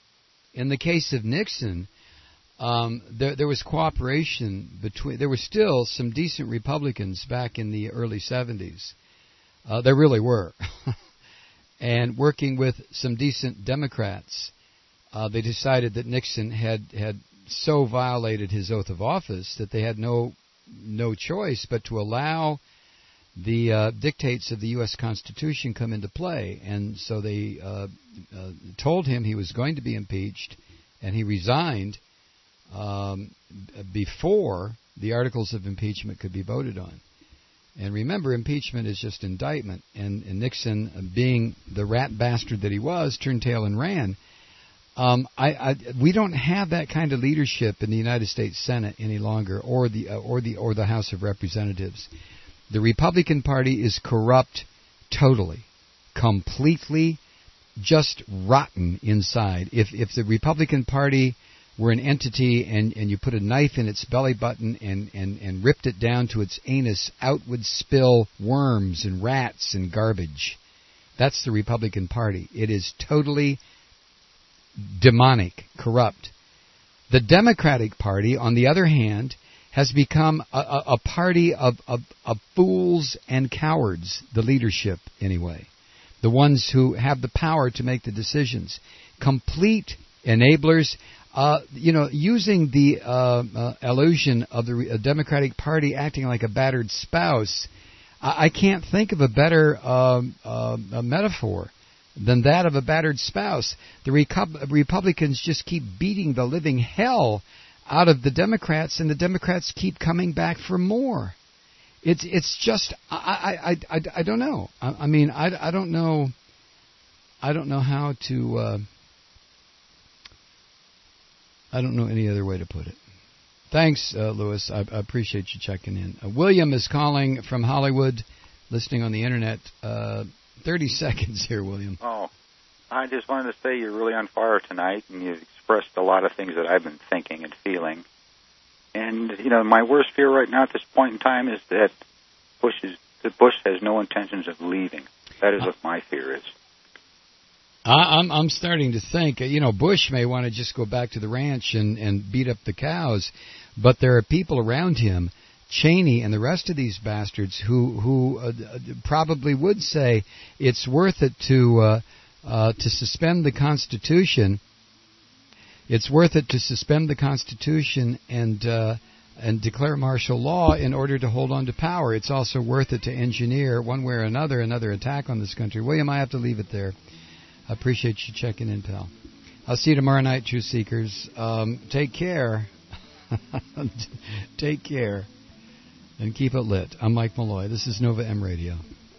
there was cooperation between. There were still some decent Republicans back in the early 70s. There really were, and working with some decent Democrats, they decided that Nixon had so violated his oath of office that they had no choice but to allow the dictates of the U.S. Constitution come into play. And so they told him he was going to be impeached, and he resigned before the articles of impeachment could be voted on. And remember, impeachment is just indictment. And Nixon, being the rat bastard that he was, turned tail and ran. We don't have that kind of leadership in the United States Senate any longer, or the House of Representatives. The Republican Party is corrupt, totally, completely, just rotten inside. If the Republican Party were an entity and you put a knife in its belly button and ripped it down to its anus, out would spill worms and rats and garbage. That's the Republican Party. It is totally demonic, corrupt. The Democratic Party, on the other hand, has become a party of fools and cowards, the leadership anyway, the ones who have the power to make the decisions, complete enablers, using the illusion of the Democratic Party acting like a battered spouse. I can't think of a better metaphor than that of a battered spouse. The Republicans just keep beating the living hell out of the Democrats, and the Democrats keep coming back for more. It's just I don't know. I mean I don't know. I don't know how to. I don't know any other way to put it. Thanks, Louis. I appreciate you checking in. William is calling from Hollywood, listening on the internet. 30 seconds here, William. Oh, I just wanted to say you're really on fire tonight, and you've expressed a lot of things that I've been thinking and feeling. And, my worst fear right now at this point in time is that Bush has no intentions of leaving. That is what my fear is. I'm starting to think, Bush may want to just go back to the ranch and beat up the cows, but there are people around him, Cheney and the rest of these bastards, who probably would say it's worth it to suspend the Constitution. It's worth it to suspend the Constitution and declare martial law in order to hold on to power. It's also worth it to engineer, one way or another attack on this country. William, I have to leave it there. I appreciate you checking in, pal. I'll see you tomorrow night, Truth Seekers. Take care. Take care. And keep it lit. I'm Mike Malloy. This is Nova M Radio.